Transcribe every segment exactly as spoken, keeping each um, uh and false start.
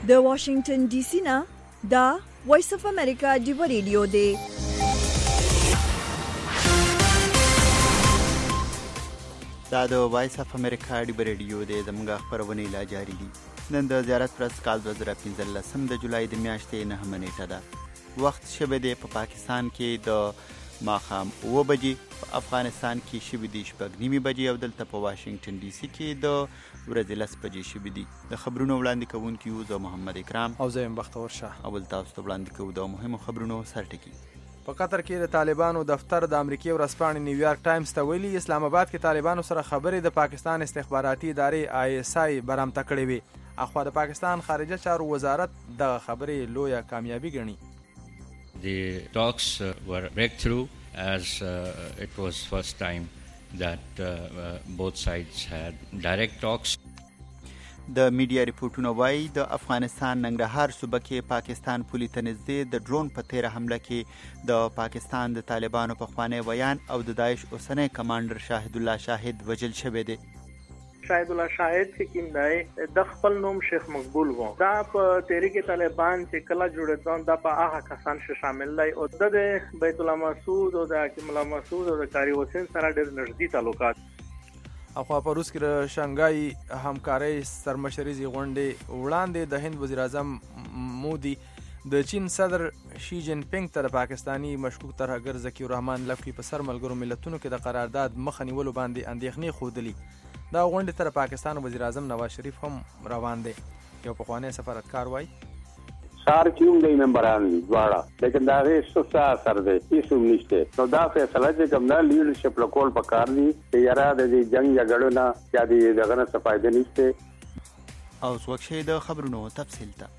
د واشنگټن ډي سي نه دا وایس اف امریکا دیو ریډیو دی. دا د وایس اف امریکا دیو ریډیو دی. زموږ خبرونه لا جاری دي. نن د زیارت ورځ کال دوه زره پنځلسم د جولای د میاشتې نهمه نیټه ده. وخت شوی دی په پاکستان کې د ماښام اوه بجې، په افغانستان کې شوي دي شپږ نیمې بجې او دلته په واشنګټن ډي سي کې د ورځې لس بجې شوي دي. د خبرونو وړاندې کوونکي یو زه محمد اکرام او زه یم بختور شاه. اول تاسو ته وړاندې کوو د مهمو خبرونو سرټکي. په قطر کې د طالبانو دفتر د امریکای ورځپاڼې نیویارک ټایمز ته ویلي اسلام آباد کې طالبانو سره خبرې د پاکستان استخباراتي ادارې آی اس آی برامته کړې وي. اخوا د پاکستان خارجه چارو وزارت دغه خبرې لویه کامیابي ګڼي. The talks uh, were breakthrough as uh, it was first time that uh, uh, both sides had direct talks. د میډیا ریپورټونه وایي د افغانستان ننګرهار صوبه کې پاکستان پولي ته نږدې د ډرون په تیره حمله کې د پاکستان د طالبانو پخوانی ویان او د داعش اوسنی کمانډر شاهد الله شاهد وژل شوی دی. شاهد الله شاهد چې کوم دی د خپل نوم شیخ مقبول و. دا په تحریک طالبان چې کله جوړېدل دا په هغه کسان چې شامل دی او د بیت الله مسعود او د حکیم الله مسعود او د قاری حسین سره ډېر نږدې تعلقات. اخوا په روس کې د شانګای همکارۍ سرمشریزي غونډې وړاندې د هند وزیر اعظم مودي د چین صدر شي جین پینګ ته د پاکستانی مشکوک ترهګر ذکی الرحمن لفقي په سر ملګرو ملتونو کې د قرارداد مخه نیولو باندې اندېښنې ښودلي. دا غونډې تر پاکستان وزیر اعظم نواز شریف هم روان دی. یو پخوانی سفارتکار وایي سار کیوم دی ممبران دي دواړه، لیکن دا غي څه اثر دی هیڅ هم نشته. نو دا فیصله چې کوم دا لیډرشپ لکول پکار دي چې یاره د دې جنگ جګړو نه یا دې دغه نه څه فائدې نشته. او څوک شي د خبرونو تفصیل ته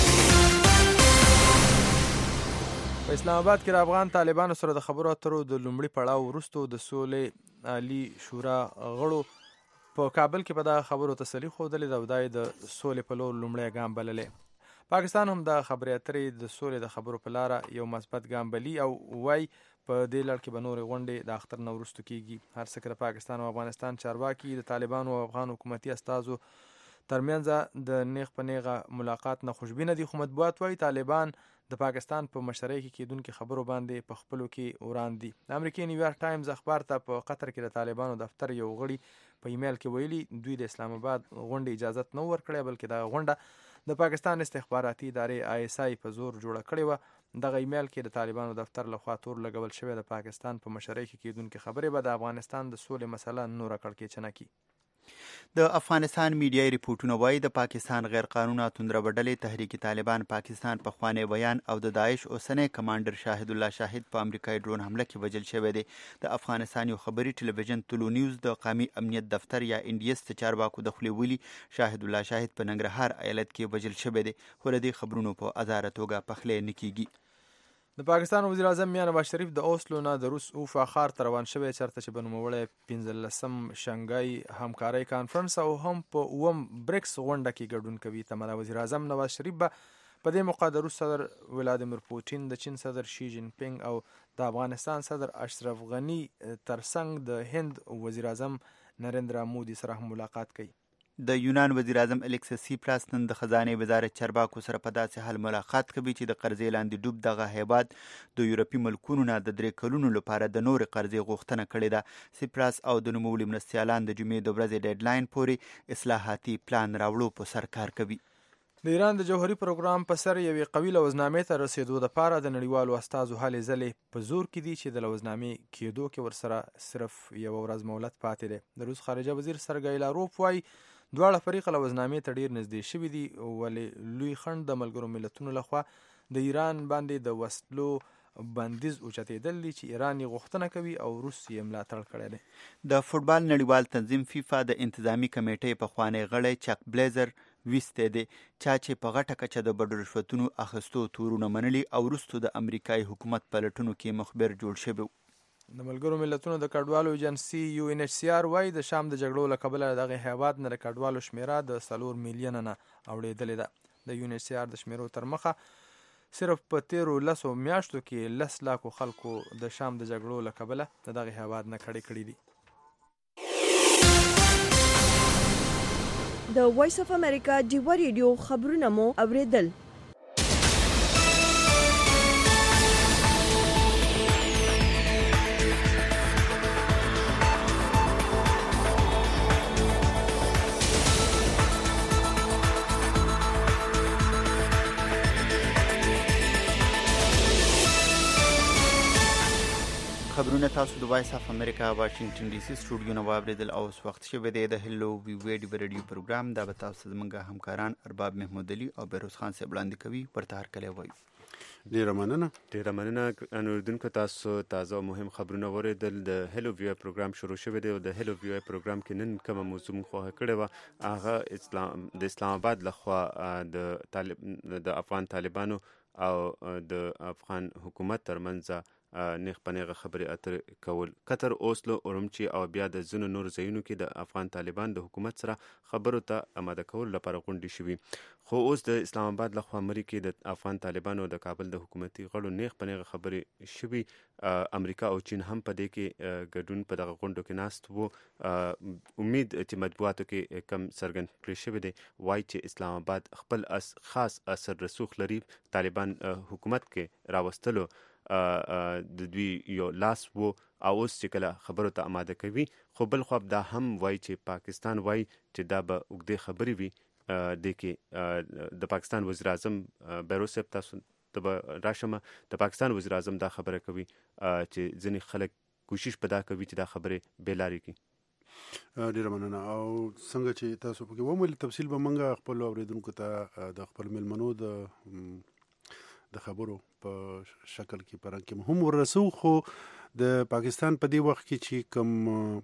په اسلام آباد کې د افغان طالبانو سره د خبرو اترو د لومړي پړاو وروسته د سولې عالی شورا غړو په کابل کې په دغه خبرو تسلي ښودلې ده او دا یې د سولې په لور لومړی ګام بللی. پاکستان هم د خبرې اترې د سولې د خبرو په لاره یو مثبت ګام بلي او وایي په دې لړ کې به نورې غونډې د اختر نه وروسته کېږي. هر څه که د پاکستان او افغانستان چارواکي د طالبانو او افغان حکومتي استازو ترمنځ د نیغ په نیغه ملاقات نه خوشبینه دي، خو مطبوعات وایي طالبان د پاکستان په مشرۍ کې کېدونکي خبرو باندې په خپلو کې وران دي. د امریکای نیویارک ټایمز اخبار ته په قطر کې د طالبانو دفتر یو غړي په ایمیل کې ویلي دوی د اسلام آباد غونډې اجازت نه ورکړې، بلکې دغه غونډه د پاکستان استخباراتي ادارې آی اس آی په زور جوړه کړې وه. دغه ایمیل کې د طالبانو دفتر لخوا تور لګول شوی د پاکستان په مشرۍ کې کېدونکي خبرې به د افغانستان د سولې مسله نوره کړکېچنه کړي. د افغانستان میډیای ریپورټونه وایي د پاکستان غیر قانونه توندربډلې تحریک طالبان پاکستان پخوانی ویان او د داعش اوسنی کمانډر شاهد الله شاهد په امریکایي ډرون حمله کې وژل شوی دی. د افغانستان یو خبري ټلویزیون طلوع نیوز د قومي امنیت دفتر یا ان ډي اس د چارواکو د خولې ویلي شاهد الله شاهد په ننګرهار ایالت کې وژل شوی دی، خو له دې خبرونو په ازاره توګه پخلی نه کیږي. د پاکستان وزیر اعظم میاں نواز شریف د اوسلو نه د روس اوفا ښار ته روان شوی، چېرته چې به نوموړی پنځلسم شانګای همکارۍ کانفرنس او هم په اووم بریکس غونډه کې ګډون کوي. تمه وزیر اعظم نواز شریف به په دې موقع د روس صدر ولادیمیر پوتین، د چین صدر شي جین پینګ او د افغانستان صدر اشرف غني ترڅنګ د هند وزیر اعظم نریندرا مودي سره هم ملاقات کوي. د یونان وزیر اعظم الیکسیس سیپراس نن د خزانه وزارت چارواکو سره په داسې حال ملاقات کوي چې د قرضې لاندې ډوب دغه هیواد د یورپي ملکونو نه د درې کلونو لپاره د نورې قرضې غوښتنه کړې ده. سیپراس او د نوموړي مرستیالان د جمعې د ورځې ډیډلاین پورې اصلاحاتي پلان راوړو په سر کار کوي. د ایران د جوهري پروګرام په سر یوې قوي لوزنامې ته رسېدو دپاره د نړیوالو استازو هلې ځلې په زور کې دي چې د لوزنامې کېدو کې ورسره صرف یوه ورځ مهلت پاتې دی. د روس خارجه وزیر سرګی لاروف وایي دواړه فریقه لوزنامې ته ډېر نږدې شوي دي، ولې لوی خنډ د ملګرو ملتونو لخوا د ایران باندې د وسلو بندیز اوچتېدل دي چې ایران یې غوښتنه کوي او روس یې ملاتړ کړی دی. د فوټبال نړیوال تنظیم فیفا د انتظامی کمیټې پخوانی غړی چک بلیزر ویستی دی، چا چې په غټه کچه د بډو رشوتونو اخیستو تورونه منلي او وروسته د امریکایي حکومت پلټنو کې مخبر جوړ شوی. د ملګرو ملتونو د کډوالو ایجنسي یو ان ایچ سی آر وایي د شام د جګړو له کبله دغه هیواد نه د کډوالو شمیره د څلور میلیونه نه اوړېدلې ده. د یو ان ایچ سی آر د شمیرو تر مخه صرف په تیرو لسو میاشتو کې لس لاکو خلکو د شام د جګړو له کبله د دغه هیواد نه کډې کړي دي. د وایس اف امریکا ډیوا ریډیو خبرونه مو اوریدل. خبرونه تاسو د وایس اف امریکا واشنگټن ډي سي سټوډیو نه واوریدل او اوس وخت شوی دی د هلو وی ویډیو ریډیو پروګرام دا به تاسو زموږ همکاران ارباب محمود علي او بیروز خان صاحب وړاندې کوي. ورته هرکلی وایو. ډیره مننه ډیره مننه اوریدونکو. تاسو تازه او مهم خبرونه واوریدل. د هلو وی پروګرام شروع شوی دی او د هلو وی پروګرام کې نن کومه موضوع خوښه کړې وه هغه اسلام د اسلام آباد لخوا د طالب د افغان طالبانو او د افغان حکومت ترمنځ نیغ په نیغه خبرې اترې کول. قطر، اوسلو، اورمچي او بیا د ځینو نور ځایونو کې د افغان طالبان د حکومت سره خبرو ته آماده کولو لپاره غونډې شوي. خو اوس د اسلام آباد لخوا مری کې د افغان طالبانو د کابل د حکومتي غړو نیغ په نیغه خبرې شوي. امریکا او چین هم په دې کې ګډون په دغه غونډو کې ناست وو. امید چې مطبوعاتو کې کم څرګند کړی شوی دی وایي چې اسلام آباد خپل اس خاص اثر رسوخ لري طالبان حکومت کې راوستلو د دوی یو لاس وو او اوس چې کله خبرو ته آماده کوي. خو بل خو دا هم وایي چې پاکستان وایي چې دا به اوږدې خبرې وي. د کې د پاکستان وزیر اعظم بیروز صاحب تاسو ته به راشم. د پاکستان وزیر اعظم دا خبره کوي چې ځینې خلک کوشش په دا کوي چې دا خبرې بې لارې کړي. ډیره مننه. او څنګه چې تاسو پکې ومویل تفصیل به موږ خپل اوریدونکو ته د خپل میلمنو د د خبرو په شکل کې پرنګ کې هم ورسو. خو د پاکستان په دې وخت کې چې کوم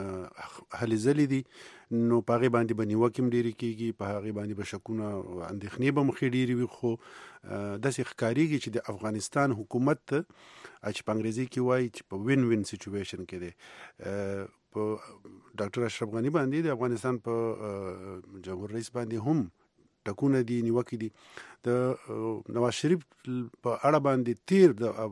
هلې ځلې دي نو په هغې باندې به نیوکې هم ډېرې کېږي، په هغې باندې به شکونه او اندېښنې به مخې ډېرې وي. خو داسې ښکارېږي چې د افغانستان حکومت چې په انګریزي کې وایي چې په وین وین سچویشن کې دی. په ډاکټر اشرف غني باندې د افغانستان په جمهور رئیس باندې هم ټکونه دي، نیوکې دي. د نواز شریف په اړه باندې تیر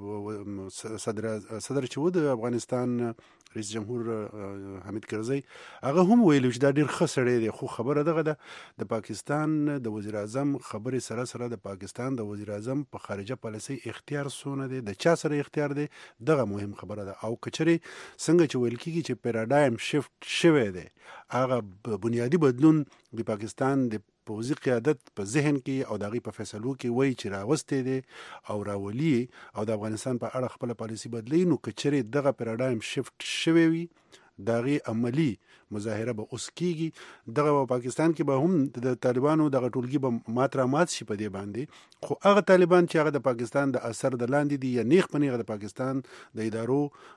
د صدر صدر چې و د افغانستان رئیس جمهور حامد کرزی هغه هم ویلي چې دا ډېر ښه سړی دی. خو خبره دغه ده د پاکستان د وزیر اعظم خبرې سره سره د پاکستان د وزیر اعظم په خارجه پالیسۍ اختیار څونه دی، د چا سره اختیار دی، دغه مهم خبره ده. او کچرې څنګه چې ویل کېږي چې پیراډایم شفت شوی دی، هغه بنیادي بدلون د پاکستان د پوځي قیادت په ذهن کې او د هغې په فیصلو کې وایي چې راوستی دی او راولي او د افغانستان په اړه خپله پالیسي بدلوي. نو که چېرې دغه پیراډایم شفت شوی وي د هغې عملي مظاهره به اوس کېږي. دغه پاکستان کې به هم د طالبانو دغه ټولګي به مات را مات شي په دې باندې. خو هغه طالبان چې هغه د پاکستان د اثر د لاندې دي یا نیغ په نیغه د پاکستان د ادارو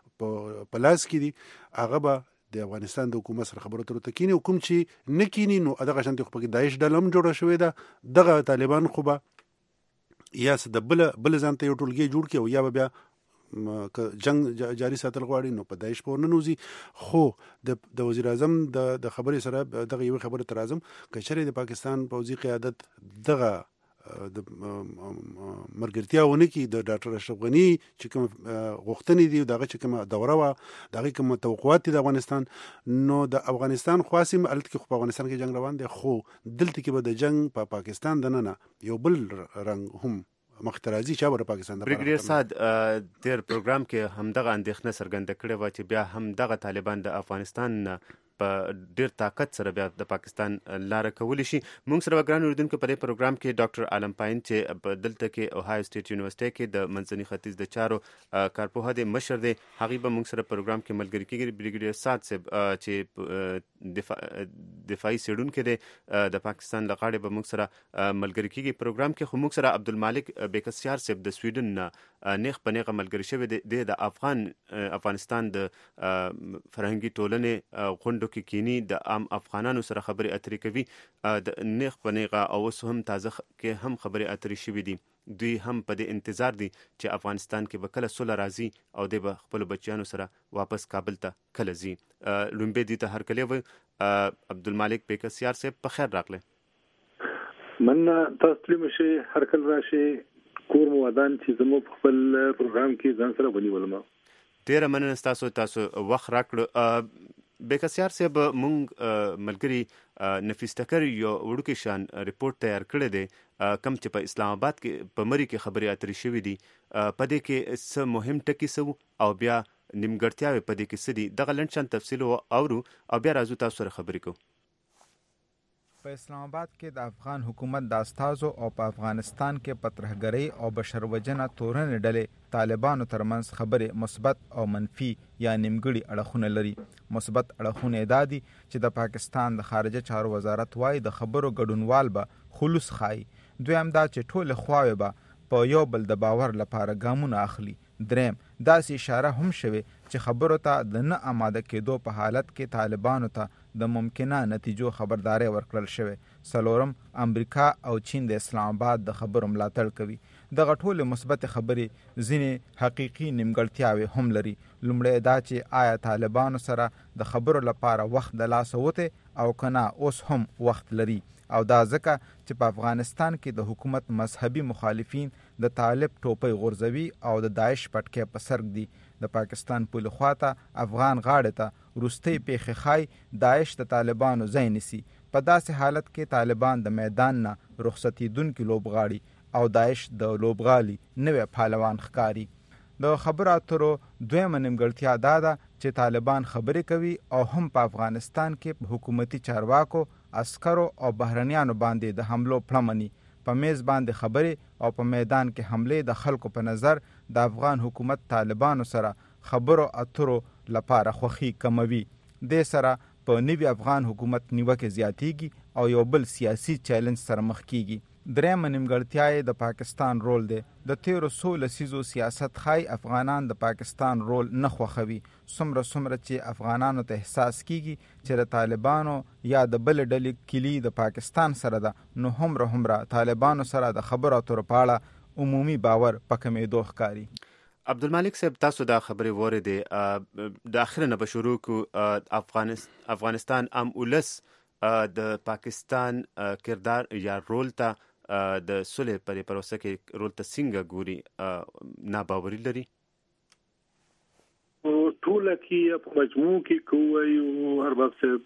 په لاس کې دي، هغه به د افغانستان د حکومت سره خبرو اترو ته کینی. او کوم چې نه کینی نو دغه شانتې خو پکې داعش ډله هم جوړه شوې ده. دغه طالبان خو به یا څه د بله بله ځان ته یو ټولګی جوړ کړي او یا به بیا که جنگ جاري ساتل غواړي نو په داعش په ورننوځي. خو د وزیر اعظم د خبرې سره دغه یوې خبرې ته راځم. که چېرې د پاکستان پوځي قیادت دغه د مرګرتیا ونه کړي د ډاکټر اشرف غني چې کوم غوښتنې دي دغه چې کومه دوره وه د هغې کوم توقعات دي د افغانستان، نو د افغانستان خو هسې هلته کې خو په افغانستان کې جنګ روان دی. خو دلته کې به د جنګ په پا پاکستان دننه یو بل رنګ هم مخته راځي چې به د پاکستان د بریګیډیر صاحب تیر پروګرام کې همدغه اندېښنه څرګنده کړې وه چې بیا همدغه طالبان د افغانستان په ډیر طاقت سره بیا د پاکستان لاره کولی شي. موږ سره ګران اوریدونکو په دې پروګرام کې ډاکټر عالم پاین چې په دلته کې اوهایو سټیټ یونیورسيټي کې د منځني ختیځ د چارو کارپوه دی، مشر دی، هغه به موږ سره پروګرام کې ملګری کیږي. بریګیډیر صاد صاحب چې دفاع دفاعي سیډونکو دی د پاکستان لغاړي به موږ سره ملګری کیږي پروګرام کې. خو موږ سره عبدالمالک بیکسیار صاحب د سویډن نیغ په نیغه ملګری شوی دی د افغان افغانستان د فرهنګي ټولنې غونډو کې کینی د عام افغانانو سره خبرې اترې کوي د نیغ په نیغه او اوس هم تازه کې هم خبرې اترې شوي دي. دوی هم په دې انتظار دي چې افغانستان کې به کله سوله راځي او دوی به خپلو بچیانو سره واپس کابل ته کله ځي. لومبې دوی ته هرکلی وایو. عبدالمالک بیکسیار صاحب په خیر راغلی. مننه، تاسو تللی مشئ، هرکل راشئ، کور مو ودان چې زموږ په خپل پروګرام کې ځان سره ونیولم. ډېره مننه ستاسو تاسو وخت راکړو. بیکسیار صاحب مونږ ملګری نفیس ټکر یو وړوکی شان ریپورت تیار کړی دی کم چې په اسلام آباد کې په مری کې خبرې اترې شوې دي په دې کې څه مهم ټکي څه او بیا نیمګړتیاوې په دې کې څه دي دغه لنډ شان تفصیل اورو او بیا راځو تاسو سره خبرې کوو. په اسلام آباد کې د افغان حکومت د استازو او په افغانستان کې په ترهګرۍ او بشروجنه تورنې ډلې طالبانو ترمنځ خبرې مثبت او منفي یا نیمګړي اړخونه لري. مثبت اړخونه دا دي چې د پاکستان د خارجه چارو وزارت وايي د خبرو ګډونوال به خلوص خایي. دویم دا چې ټول خواوې به په یو بل د باور لپاره ګامونه اخلي. دریم داسې اشاره هم شوه چې خبرو ته د نه آماده کېدو په حالت کې طالبانو ته د ممکنه نتیجو خبرداري ورکړل شوه. څلورم امریکا او چین د اسلام آباد د خبرو ملاتړ کوي. دغه ټول مثبت خبرې ځینې حقيقي نیمګړتیاوې هم لري. لومړی دا چې آیا طالبانو سره د خبرو لپاره وخت د لاس وته او کنه اوس هم وخت لري او دا ځکه چې په افغانستان کې د حکومت مذهبي مخالفین د طالب ټوپۍ غورځوي او د داعش پټکې په سرګ دي. د پاکستان په لخوا ته افغان غاړه ته روستي پیښې خای داعش د طالبانو ځای نیسي. په داسې حالت کې طالبان د میدان نه رخصتیدونکي لوبغاړي او داعش د لوبغالي نوې پهلوان ښکاري. د خبرو اترو دویمه نیمګړتیا دا ده چې طالبان خبرې کوي او هم په افغانستان کې حکومتي چارواکو عسکرو او بهرنیانو باندې د حملو پړمني. په میز باندې خبرې او په میدان کې حملې د خلکو په نظر د افغان حکومت طالبانو سره خبرو اترو لپاره خوخي کموي. د سره په نوي افغان حکومت نیوکه زیاتیږي او یو بل سیاسي چیلنج سره مخ کیږي. درېم نیمګړتیا د پاکستان رول دی. د تیرو څو لسیزو سیاست خای افغانان د پاکستان رول نه خوښوي. څومره څومره چې افغانانو ته احساس کیږي چې د طالبانو یا د بل ډلې کلی د پاکستان سره ده نو همره همره طالبانو سره د خبرو اترو په اړه عمومي باور په کمېدو ښکاري. عبدالمالک صاحب تاسو دا خبرې وریدې د اخر نه به شروع کو افغانستان ام ولس د پاکستان کردار یا رول ته د صلح پر پروسه کې رول ته څنګه ګوري ناباوري لري؟ ټول کې په مجموع کې کوی هر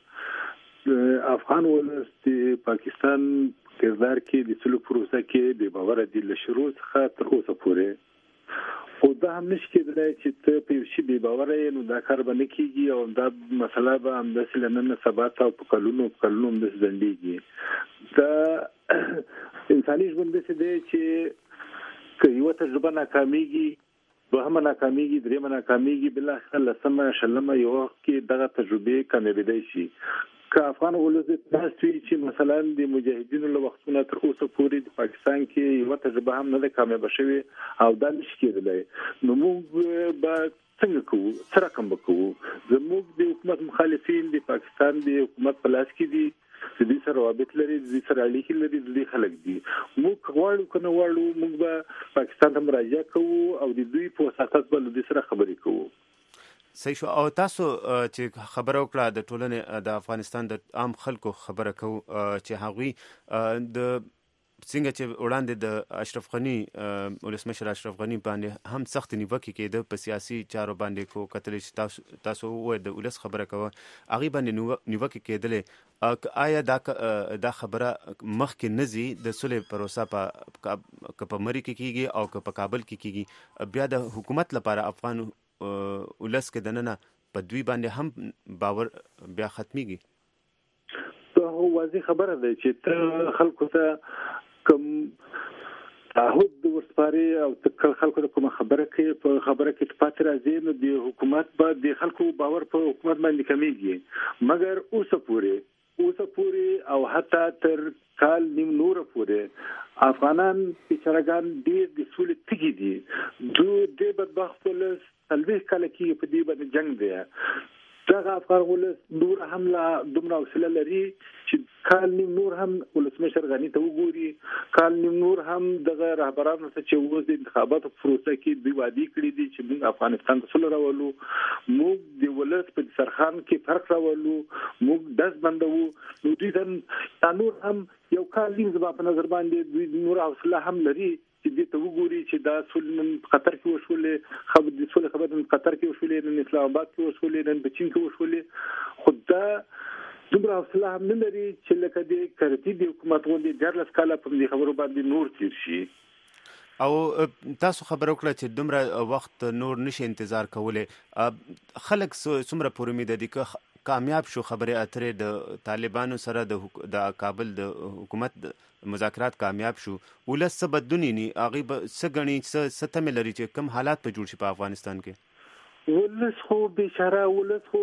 وخت افغان ولس د پاکستان کردار کې د صلح پروسه کې د باور د لشرو څخه تر اوسه پورې او دا هم نشي کېدای چې ته په شي به باور یې نو دا کار به نه کیږي او دا مسله به هم د سلنن ثبات او په کلونو په کلونو د ځندېږي. دا انساني ژوند د څه دی چې که یو تجربه ناکامېږي دوهمه ناکامېږي درېمه ناکامېږي بل اخر لسمه شلمه یو کې دغه تجربه کامیابېدای شي. که افغان ولس تاسو چې مثلا د مجاهدینو له وختونو تر اوسه پورې د پاکستان کې یو تجربه هم نه کامیاب شوی او دا نشي کېدلی نو موږ به څنګه کوو څه رقم به کوو. زموږ د حکومت مخالفین د پاکستان د حکومت په لاس کې دي د دې سره روابط لري د دې سره اړیکې لري د دې خلک دي. موږ غواړو کنه غواړو موږ به پاکستان ته مراجعه کوو او د دوی په وساتت به د سره خبرې کوو. صحیح شو. او تاسو چې خبره وکړه د ټولنې د افغانستان د عام خلکو خبره کوو چې هغوی د څنګه چې وړاندې د اشرف غني ولسمشر اشرف غني باندې هم سخت نیوکې کېده په سیاسي چارو باندې کو کتل چې تاسو تاسو وایي د ولس خبره کوه هغه باندې نیوکې کېدلې آیا دا دا خبره مخکې نزي د صلح پروسه په په مری کې کیږي او په کابل کې کیږي بیا د حکومت لپاره افغان ولس کې دننه په دوی باندې هم باور بیا ختميږي؟ ته واضح خبره ده چې ته خلکو ته کوم تعهد د ورسپاري او ته خلکو ته کوم خبره کوي په خبره کې پاتې راځي نو د حکومت به د خلکو باور په حکومت باندې کمیږي. مګر اوسه پورې اوسه پورې او حتی تر کال نیم نور پورې افغانان بیچارهګان ډېر د سولې تږي دي. دوی د بدبخت ولس تلويخ کله کې په دې باندې جنگ دی. دغه افغان ولس نور هم لا دومره حوصله لري چې کال نیم نور هم ولسمشر غني ته وګوري کال نیم نور هم دغه رهبرانو ته چې اوس د انتخاباتو پروسه کې دوی وادي کړی دي چې موږ افغانستان ته سره راولو موږ د ولس په سرخان کې فرق راولو موږ داس بندو نو دوی ته نور هم یو کال نیم زما په نظر باندې دوی نور حوصله هم لري چې دې ته وګوري چې دا سولنن قطر کې وشولې خبر د سولې خبر د قطر کې وشولې نن اسلام آباد کې وشولې نن په چین کې وشولې خو دا دومره حوصله هم نه لري چې لکه د کرتي د حکومت غوندې دیارلس کاله په دې خبرو باندې نور تیر شي. او تاسو خبر وکړه چې دومره وخت نور نشي انتظار کولی. خلک څومره پورې امید دي که کامیاب شو خبرې اترې د طالبانو سره د د کابل د حکومت مذاکرات کامیاب شو، ولس څه بدلون ویني؟ هغوی به څه ګڼي، څه تمې لري چې کوم حالات به جوړ شي په افغانستان کې؟ ولس خو بېچاره ولس خو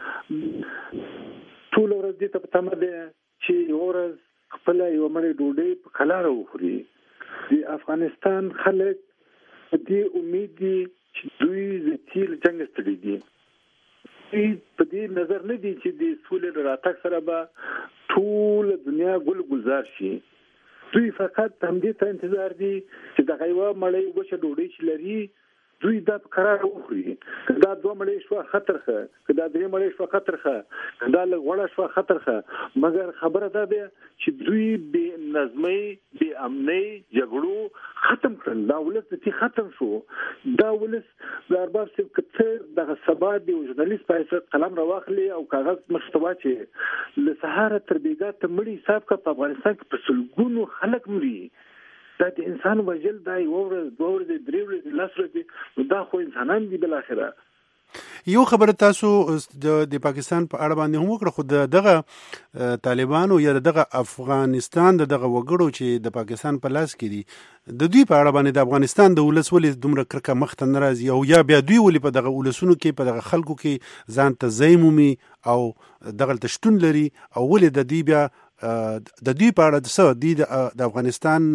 ټوله ورځ دې ته په تمه دی چې یوه ورځ خپله یوه مړۍ ډوډۍ په کلاره وخوري. د افغانستان خلک په دې امید دي چې دوی د تیر جنګ ستړي دي. دوی په دې نظر نه دي چې د سولې له راتګ سره به ټوله دنیا ګل ګلزار شي. دوی فقط همدې ته انتظار دي چې دغه یوه مړۍ وچه ډوډۍ چې لري دوی دا په قرار وخوري. که دا دوه مړۍ شوه خطر ښه، که دا درې مړۍ شوه خطر ښه، که دا لږ غوړه شوه خطر ښه. مګر خبره دا ده چې دوی بې نظمۍ، بې امنۍ، جګړو ختم کړل. دا ولس د دې ختم شو. دا ولس د ارباب صاحب که څه دغه سبا د یو ژورنالست په حیثیت قلم راواخلي او کاغذ مخې ته واچوي، له سهاره تر بېګا ته مړي حساب کړه. په افغانستان کې په سلګونو خلک مري. دا د انسان وژل دا یوه ورځ، دوه ورځې، درې ورځې، لس ورځې، نو دا خو انسانان دي بالاخره. یو خبره تاسو د پاکستان په اړه باندې هم وکړه، خو د دغه طالبانو یا دغه افغانستان د دغه وګړو چې د پاکستان په لاس کې دي، د دوی په اړه باندې د افغانستان د ولس ولې دومره کرکه مخ ته نه راځي، او یا بیا دوی ولې په دغه ولسونو کې، په دغه خلکو کې ځان ته ځای مومي او دغلته شتون لري، او ولې د دوی بیا د دوی په اړه څه دي د افغانستان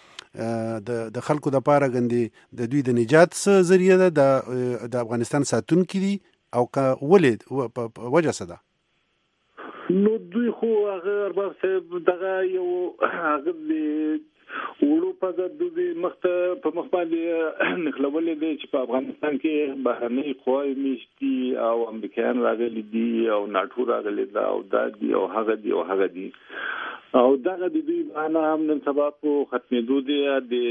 د د خلکو د پاره غندې د دوی د نجات څه ذریعہ ده، د د افغانستان ساتونکي دي، او که ولې په وجه څه ده؟ نو دوی خو هغه ارباب صاحب دغه یو هغه د وړو په دوی مخته په مخ باندې نخلولې دي چې په افغانستان کې بهرنۍ قواوې میشتي او امریکایان راغلي دي او ناټو راغلي ده او دا دي او هغه دي او هغه دي او دغه د دوی بهانه هم نن سبا په ختمېدو دي.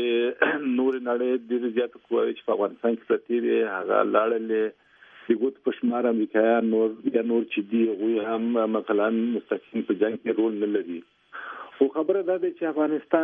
د نور نړۍ ډېرې زیاتې قواوې چې په افغانستان کې پرتې دي هغه لاړلې د ګوت په شمار امریکایان نور یا نور چې دي هغوی هم مثلا مستقیم په جنګ کې رول نه لري. خو خبره دا ده چې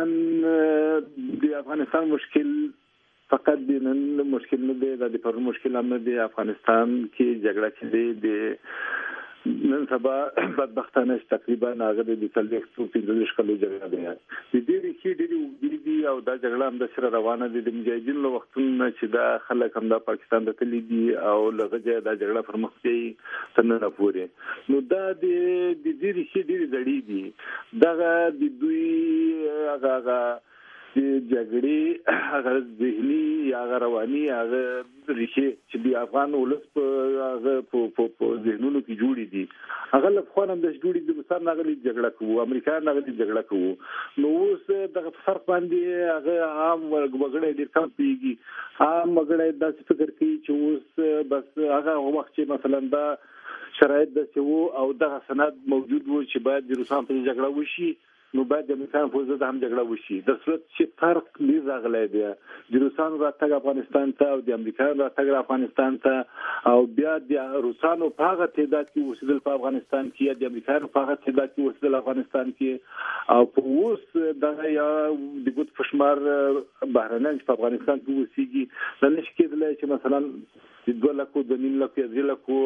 افغانستان د افغانستان مشکل فقط د نن مشکل نه دی، د پرون مشکل هم نه دی. افغانستان کې جګړه چې دی د نن سبا بدبختانه تقریبا هغه د څلوېښتو پنځه کلو جګړه ده. د دې ریښې ډېرې اوږدې دي او دا جګړه همداسې روانه دي. د مجاهدینو له وختونو چې دا خلک همدا پاکستان ته تللي دي او له هغه ځایه دا جګړه پر مخ بیایي تر ننه پورې. نو دا د دې ریښې ډېرې زړې دي. دغه د دوی هغه هغه د جګړې هغه ذهني یا هغه رواني هغه ریښې چې د افغان ولس په هغه په ذهنونو کې جوړې دي، هغه له پخوا نه همداسې جوړې دي. مثال هغه جګړه کوو، امریکایان هغه جګړه کوو. نو اوس دغه فرق باندې هغه عام وګړی ډېر کم پوهېږي. عام وګړی داسې فکر کوي چې اوس بس هغه وخت چې مثلا دا شرایط داسې وو او دغه سند موجود وو چې باید د روسانو په جګړه وشي، نو باید د امریکایانو په ضد هم جګړه وشي. د صورت چې فرق ډېر راغلی دی، د روسانو راتګ افغانستان ته او د امریکایانو راتګ افغانستان ته، او بیا د روسانو په هغه تعداد کې اوسېدل په افغانستان کې یا د امریکایانو په هغه تعداد کې اوسېدل افغانستان کې، او په اوس دغه یا د ګوت په شمار بهرنیان چې په افغانستان کې اوسېږي، دا نشي کېدلی چې مثلا د دوه لکو د نیم لکو یا درې لکو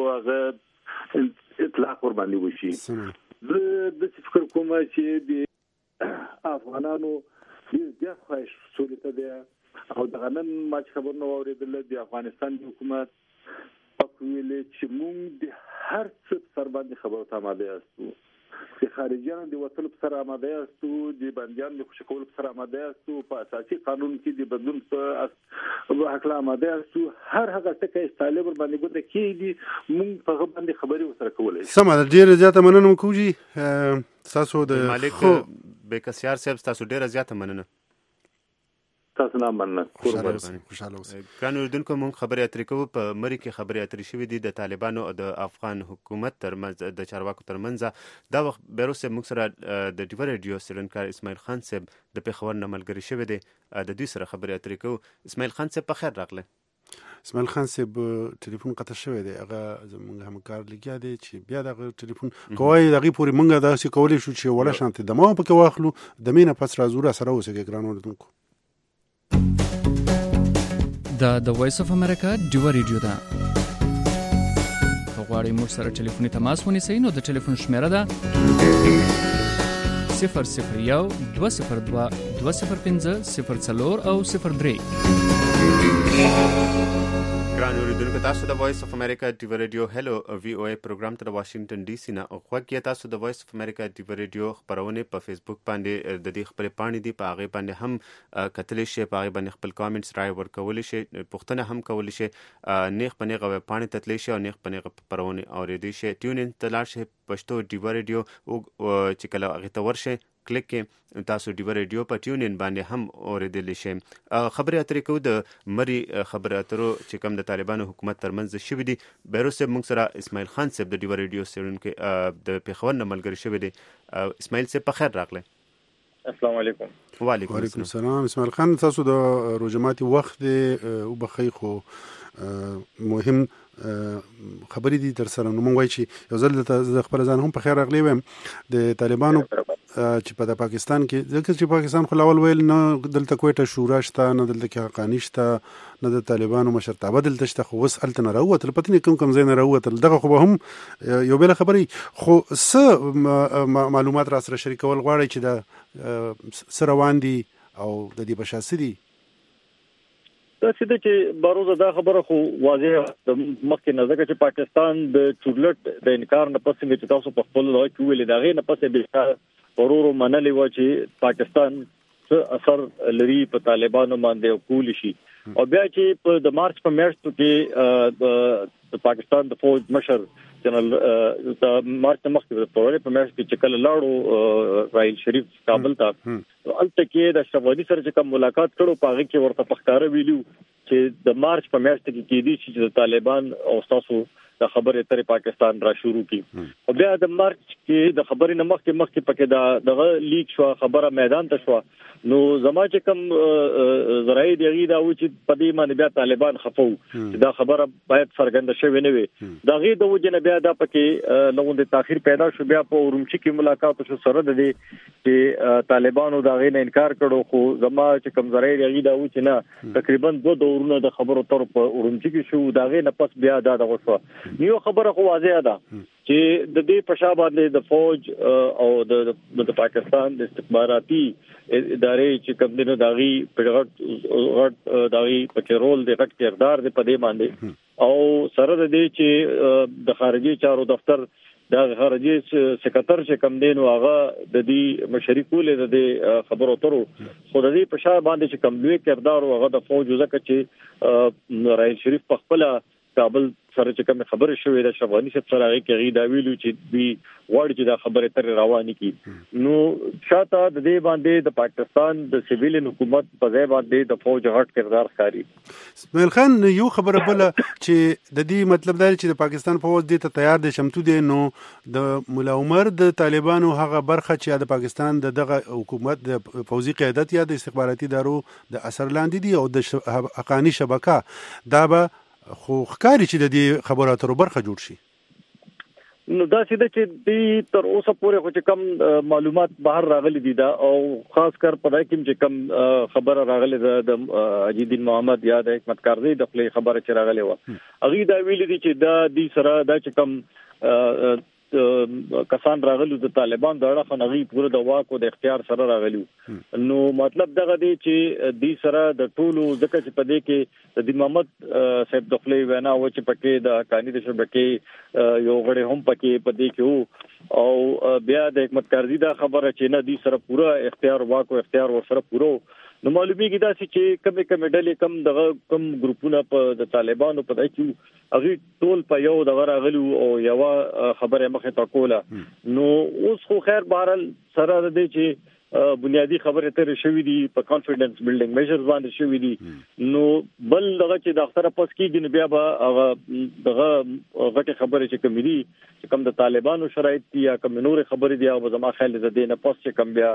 هغه اطلاق ورباندې وشي. زه داسې فکر کوم چې د افغانانو ډېر زیات خواهش سولې ته دی او دغه نن ما چې خبرونه واورېدله د افغانستان د حکومت پاک ویلې چې موږ د هر څه سر باندې خبرو ته آماده یاستو، د خارجیانو د وتلو په سر آماده یاستو، د بندیانو د خوشي کولو په سر آماده یاستو، په اساسي قانون کې د بدلون په هکله آماده یاستو. هر هغه څه چې طالب ورباندې ګوته کېږي موږ په هغه باندې خبرې ورسره کولی شو. سمه ده، ډېره زیاته مننه کوجي تاسو د مالک بیکسیار صاحب، تاسو ډېره زیاته مننه. تاسو نه مننه. خوشاله اوسئ. ګران اردوونکو، موږ خبرې اترې کوو. په مري کې خبرې اترې شوې دي د طالبانو او د افغان حکومت ترمنځ، د چارواکو ترمنځ. دا وخت بیروس صاحب موږ سره د ډیوه ریډیو څېړنکار اسماعیل خان صاحب د پېښور نه ملګري شوی دی، د دوی سره خبرې اترې کوو. اسماعیل خان صاحب په خیر راغلی. اسماعیل خان صاحب ټلیفون قطع شوی دی، هغه زموږ همکار لګیا دی چې بیا دغه ټلیفون کوای دغه پوری مونږه داسې کولی شو چې وړه شانتي دمو پکې واخلو د مینه پس راځو را سره اوسه کې ګران اوردونکو. دا د وایس اف امریکا ډیو ریډیو ده. غواړئ موږ سره ټلیفوني تماس ونیسئ نو د ټلیفون شمیره ده صفر صفر یو دوه صفر دوه دوه صفر پنځه صفر څلور او صفر درې. ګران اوریدونکو، تاسو د وایس اف امریکا ټي وی ریډیو هلو وی او ای پروګرام ته د واشنگټن ډي سي نه غوږی. تاسو د وایس اف امریکا ټي وی ریډیو خبرونه په فیسبوک باندې د دې خبرې پاڼې دي، په هغه باندې هم کتلی شي، په هغه باندې خپل کامنټس رائے ورکول شي، پوښتنه هم کول شي، نیغ په نیغه پاڼې تتلی شي او نیغ په نیغه خبرونه اوریدي شي. ټیون ان تلار شي پښتو ټي وی ریډیو او چې کله هغه ته ورشي کلیک کې تاسو ډیو ریډیو په ټیون ان باندې هم اوریدل شي. خبرې اترې کو د مری خبرې اترو چې کوم د طالبانو حکومت ترمنځ شوې دي. بیروس موږ سره اسماعیل خان صاحب د ډیو ریډیو سټیشن د پیښور نه ملګری شوی دی. اسماعیل صاحب په خیر راغلی. السلام علیکم. وعلیکم السلام. اسماعیل خان، تاسو د روزماتي وخت او بخی خو مهم خبرې دي تر سره. نو مونږ وایي چې یو ځل د خپل ځان هم په خیر راغلی ویم د طالبانو چې په پاکستان کې، ځکه چې پاکستان خو لاول ویل نه دلته کوټه شورا شته، نه دلته کې حقانی شته، نه د طالبانو مشرتابه دلته شته، خو اوس هلته نه راووتل، پته نه کوم کوم ځای نه راووتل. دغه خو به هم یو بله خبرې، خو څه معلومات را سره شریکول غواړئ چې د څه روان دي او د دې په شا څه دي؟ دا چې د چې باروزه دا خبره خو واضح مخکې نه، ځکه چې پاکستان د چورلټ د انکار نه پس چې تاسو په خپل لوي کې ویل دا غي نه پس به ورورو منلې و چې پاکستان څه اثر لري په طالبانو باندې کول شي. او بیا چې په د مارچ په میاشت کې د پاکستان د فوج مشر جنرال د مارچ مخکې په په میاشت کې چې کله لاړو راهیل شریف کابل ته، الته کې د اشرف غنی سره چې کوم ملاقات کړو په هغه کې ورته پخکاره ویلو چې د مارچ په میاشت کې کې دي چې طالبان او تاسو د خبرې تر پاکستان را شروع کی. او بیا د مارچ کې د خبرې نه مخکې مخکې پکې دا دغه لیک شو، خبره میدان ته شو. نو زما چې کوم زراعي دیږي دا و چې په دې باندې بیا طالبان خفو چې دا خبره باید څرګنده شوی نه وي. دا غي د وجه نه بیا دا پکې لغون د تاخير پیدا شو. بیا په اورمچي کې ملاقات شو سره د دې چې طالبانو دا غي نه انکار کړو، خو زما چې کوم زراعي دیږي دا و چې نه تقریبا دوه دورونه د خبرو تر په اورمچي کې شو. دا غي نه پس بیا دا دغه شو. نیو خبره خو واضح ده چې د دې په شا باندې د فوج او د پاکستان د استخباراتي ادارې چې کوم دنو داغي په غټ غټ داغي په رول د غټ کردار د پدې باندې، او سره د دې چې د خارجي چارو دفتر د خارجي سکرټر چې کوم دینو هغه د دې مشري کولې د دې خبرو ترو خو د دې په شا باندې چې کوم دوی کردار هغه د فوج زکه چې راهیل شریف په خپل کابل سره چې کوم خبره شوې ده شفافاني څخه سره هغه کې دا ویلو چې دوی وړ چې دا خبره تر روانه کی. نو شاته د دې باندې د پاکستان د سیویلین حکومت په ځای باندې د فوج غټ کردار ښکاري. اسماعیل خان، یو خبره بل چې د دې مطلب دا چې د پاکستان فوج دې ته تیار دي شمتو دي، نو د مولا عمر د طالبانو هغه برخه چې د پاکستان د دغه حکومت د فوزي قیادت یا د استخباراتي دارو د اثر لاندې دي او د حقانی شبکه دا به خو ښکاري چې د دې خبراتو برخه جوړ شي. نو دا چې د چې د تر اوسه پورې خو چې کم معلومات بهر راغلي دي دا، او خاص کر په دای کې چې کم خبره راغلي ده د اجیدین محمد یا د حکمت کارزی د خپل خبره چې راغلي و، هغه دا ویلي دي چې دا د سره دا چې کم کسان راغلو د طالبان د اړه خنغي پوره د واک او د اختیار سره راغلو. نو مطلب دغه دی چې د سره د ټولو ځکه چې په دې کې د محمد صاحب دخلي وینا و چې پکې د حقانی د شبکې یو غړي هم پکې په دې کې وو، او بیا د حکمت کارزی دا خبره چې نه د سره پوره اختیار واک او اختیار ور سره پوره. نو معلومیږي دا چې کم کم ډلې کم دغه کم ګروپونه په د طالبانو په دای کې هغه ټول په یو دغه راغلو او یو خبره مخه تا کوله. نو اوس خو خیر بهرال سره د دې چې بنیادی خبره تر شوې دي په کانفیډنس بیلډینګ میجرز باندې شوې دي. نو بل دغه چې د اختر پس کې بیا به هغه دغه غټه خبره چې کوم دي چې کوم د طالبانو شرایط دي یا کوم نور خبره دي او زما خیال د دې نه پس چې کوم بیا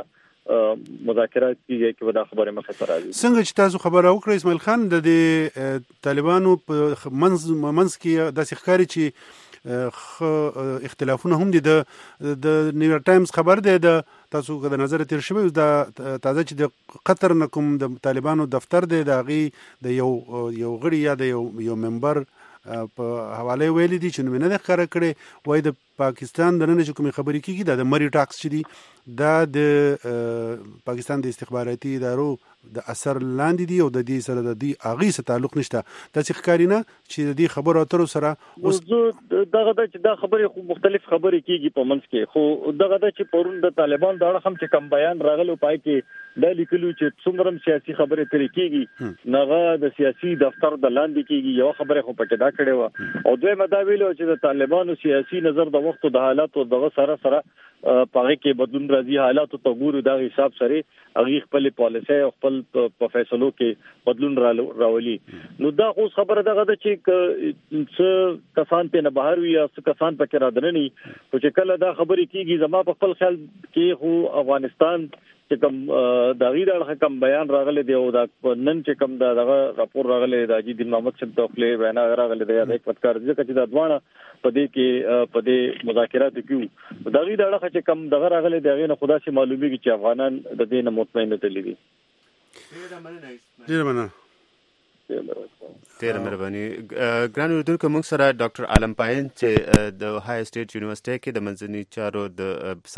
مذاکرات کیږي کې دا خبره مخه ته راځي. څنګه چې تاسو خبره وکړه اسماعیل خان د دې طالبانو په منځ منځ کې داسې ښکاري چې اختلافونه هم دي. د نیویارک ټایمز خبر دی د تاسو که د نظر تیر شوی د تازه چې د قطر نه کوم د طالبانو دفتر دی د هغې د یو یو غړي یا د یو یو ممبر په حواله ویلي دي چې نومونه د ښکاره کړی وایي د پاکستان د نن چې کومې خبرې کېږي دا د مری ټاکس چې دي دا د پاکستان د استخباراتي ادارو د اثر لاندې دي او د دې سره د دې هغې سره تعلق نشته. داسې ښکاري نه چې د دې خبرو اترو سره اوس دغه ده چې دا خبرې خو مختلف خبرې کېږي په منځ کې، خو دغه ده چې پرون د طالبان د اړخ هم چې کم بیان راغلی پای کې دا لیکلو چې څومره سیاسي خبرې ترې کېږي نغه د سیاسي دفتر د لاندې کېږي. یو خبره خو پکې دا کړې وه او دویمه دا ویلو چې د طالبانو سیاسي نظر د وخت د حالاتو دغه سره سره پاره کې بدلون راځي، حالاتو ته ګورو دا حساب سره هغه خپل پالیسي او خپل په فیصلو کې بدلون راولي. نو دا اوس خبره دغه ده چې څه کسان په نه بهر وي یا څه کسان پکې را دنني، خو چې کله دا خبرې کیږي زما په خپل خیال کې خو افغانستان چې کوم د غیر اړخ کم بیان راغلی دی او دا نن چې کوم دغه راپور راغلی د اجي دین محمد صاحب د خپل وینا راغلی دی د پتکار ځکه چې دا دوانه په دې کې په دې مذاکرات کې د غیر اړخ چې کوم دغه راغلی دی هغه نه خدا سي معلومیږي چې افغانان د دې نه مطمئن دي. ډیر مننه. ډیر مهرباني. ګران اوریدونکو موږ سره ډاکټر عالم پاین چې د هاي سټیټ یونیورسيټي کې د منځني چارو د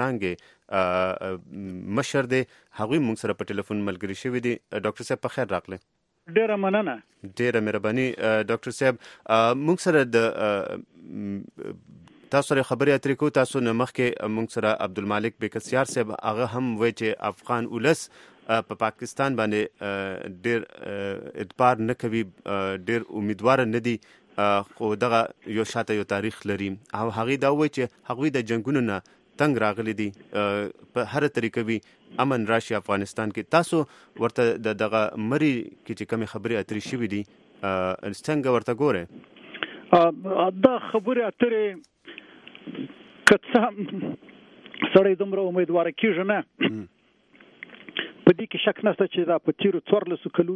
څانګې مشر دی، هغوی موږ سره په ټلیفون ملګري شوي دي. ډاکټر صاحب په خیر راغلی. ډیره مننه. ډیره مهرباني. ډاکټر صاحب موږ سره د تاسو سره خبرې اترې کوو. تاسو نه مخکې موږ سره عبدالمالک بیکسیار صاحب هغه هم وایي چې افغان ولس په پاکستان باندې ډیر اعتبار نه کوي، ډیر امیدوار نه دي، خو دغه یو شاته یو تاریخ لري او هغه دا وایي چې هغوی د جنگونو نه تنگ راغلي دي، په هر طریقه وي امن راشي افغانستان کې. تاسو ورته د دغه مری کې چې کومې خبرې اترې شوي دي څنګه ورته ګورئ؟ دا خبرې اترې که څه سړی دومره امیدواره کېږي نه، په دې کې شک نشته چې دا په تیرو څوارلسو کلو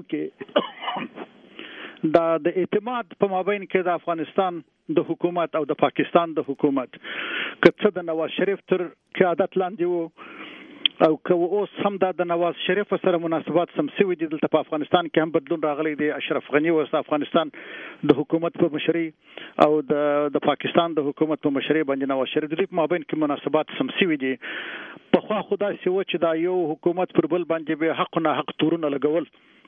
کې دا د اعتماد په مابین کې د افغانستان د حکومت او د پاکستان د حکومت که څه د نواز شریف تر قیادت لاندې وو او که اوس هم دا د نواز شریف سره مناسبات سم شوي دي، دلته په افغانستان کې هم بدلون راغلی دی. اشرف غنی اوس د افغانستان د حکومت په مشرۍ او د د پاکستان د حکومت په مشرۍ باندې نواز شریف د دې په مابین کې مناسبات سم شوي دي. پخوا خدا سی و چې دا یو حکومت پر بل باندې به حق نه حق تورونه لګول،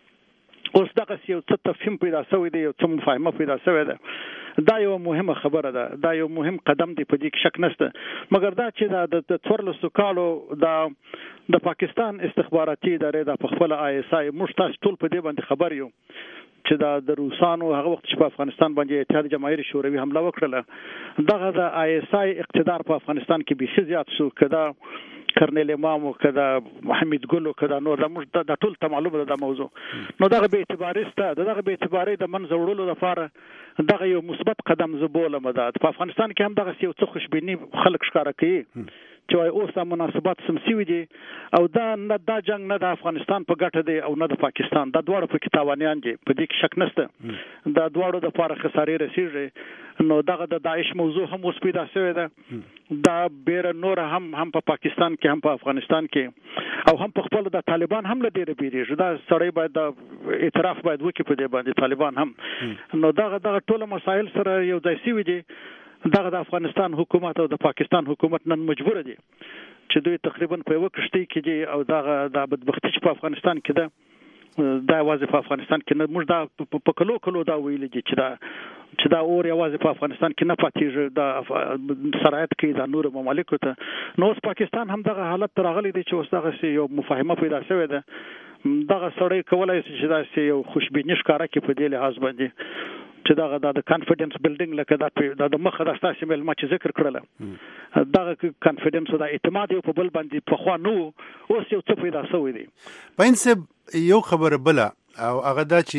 اوس دغه یو څه تفهیم پیدا شوی دی، یو څه مفاهمه پیدا شوی ده. دا یو مهمه خبره ده، دا یو مهم قدم دی، په دې کې شک نشته. مګر دا چې دا د څوارلسو کالو دا د پاکستان استخباراتي ادارې دا په خپل آی اس آی موږ تاسو ټول په دې باندې خبر یو چې دا د روسانو هغه وخت چې په افغانستان باندې اتحاد جماهیر شوروي حمله وکړه، دغه د آی اس آی اقتدار په افغانستان کې به زیات شو. کدا کرنل امام او کدا محمد ګل او کدا نور د ټول ته معلومه ده موضوع. نو دغه به اعتباریسته دغه به اعتباري د منځ وړلو لپاره دغه یو مثبت قدم زبوله مده په افغانستان کې هم دغه یو څه خوشبینی خلک ښکارا کوي چې وای اوس د مناسبات سمسي دي او دا نه دا جنگ نه د افغانستان په ګټه دی او نه د پاکستان، دا دواړه په کې تاوانیان دي، په دې کې شک نشته. دا دواړو د لپاره خسارې رسیږي. نو دغه د داعش موضوع هم اوس پیدا شوی ده، دا بیره نور هم هم په پاکستان کې هم په افغانستان کې او هم په خپل د طالبان هم له ډیره بیریږي. دا سړی باید د اعتراف باید وکړي په دې باندې طالبان هم. نو دغه دغه ټول مسایل سره یو ځای شوي دي. دغه د افغانستان حکومت او د پاکستان حکومت نن مجبور دي چې دوی تقریبا په یو کشتۍ کې دي او دغه د بدبختی چې په افغانستان کې ده دا یوازې په افغانستان کې نه، موږ دا په کلو کلو دا ویلي دي چې دا چې دا اور یوازې په افغانستان کې نه پاتېږي، دا سرایت کوي دا نور ممالکو ته. نو اوس پاکستان هم دغه حالت ته راغلی دی چې اوس دغه یو مفاهمه پیدا شوې ده. دغه سړی کولی شي چې داسې یو خوشبیني ښکاره کړي په دې لحاظ باندې چې دغه د کانفیډنس بلډینګ لکه دا د مخه د ستاسو مېلمه چې ذکر کړله، دغه کانفیډنس او د اعتماد یو په بل باندې پخوا نه اوس یو څه پیدا شوی دی. پاین صاحب یو خبره بله او هغه دا چې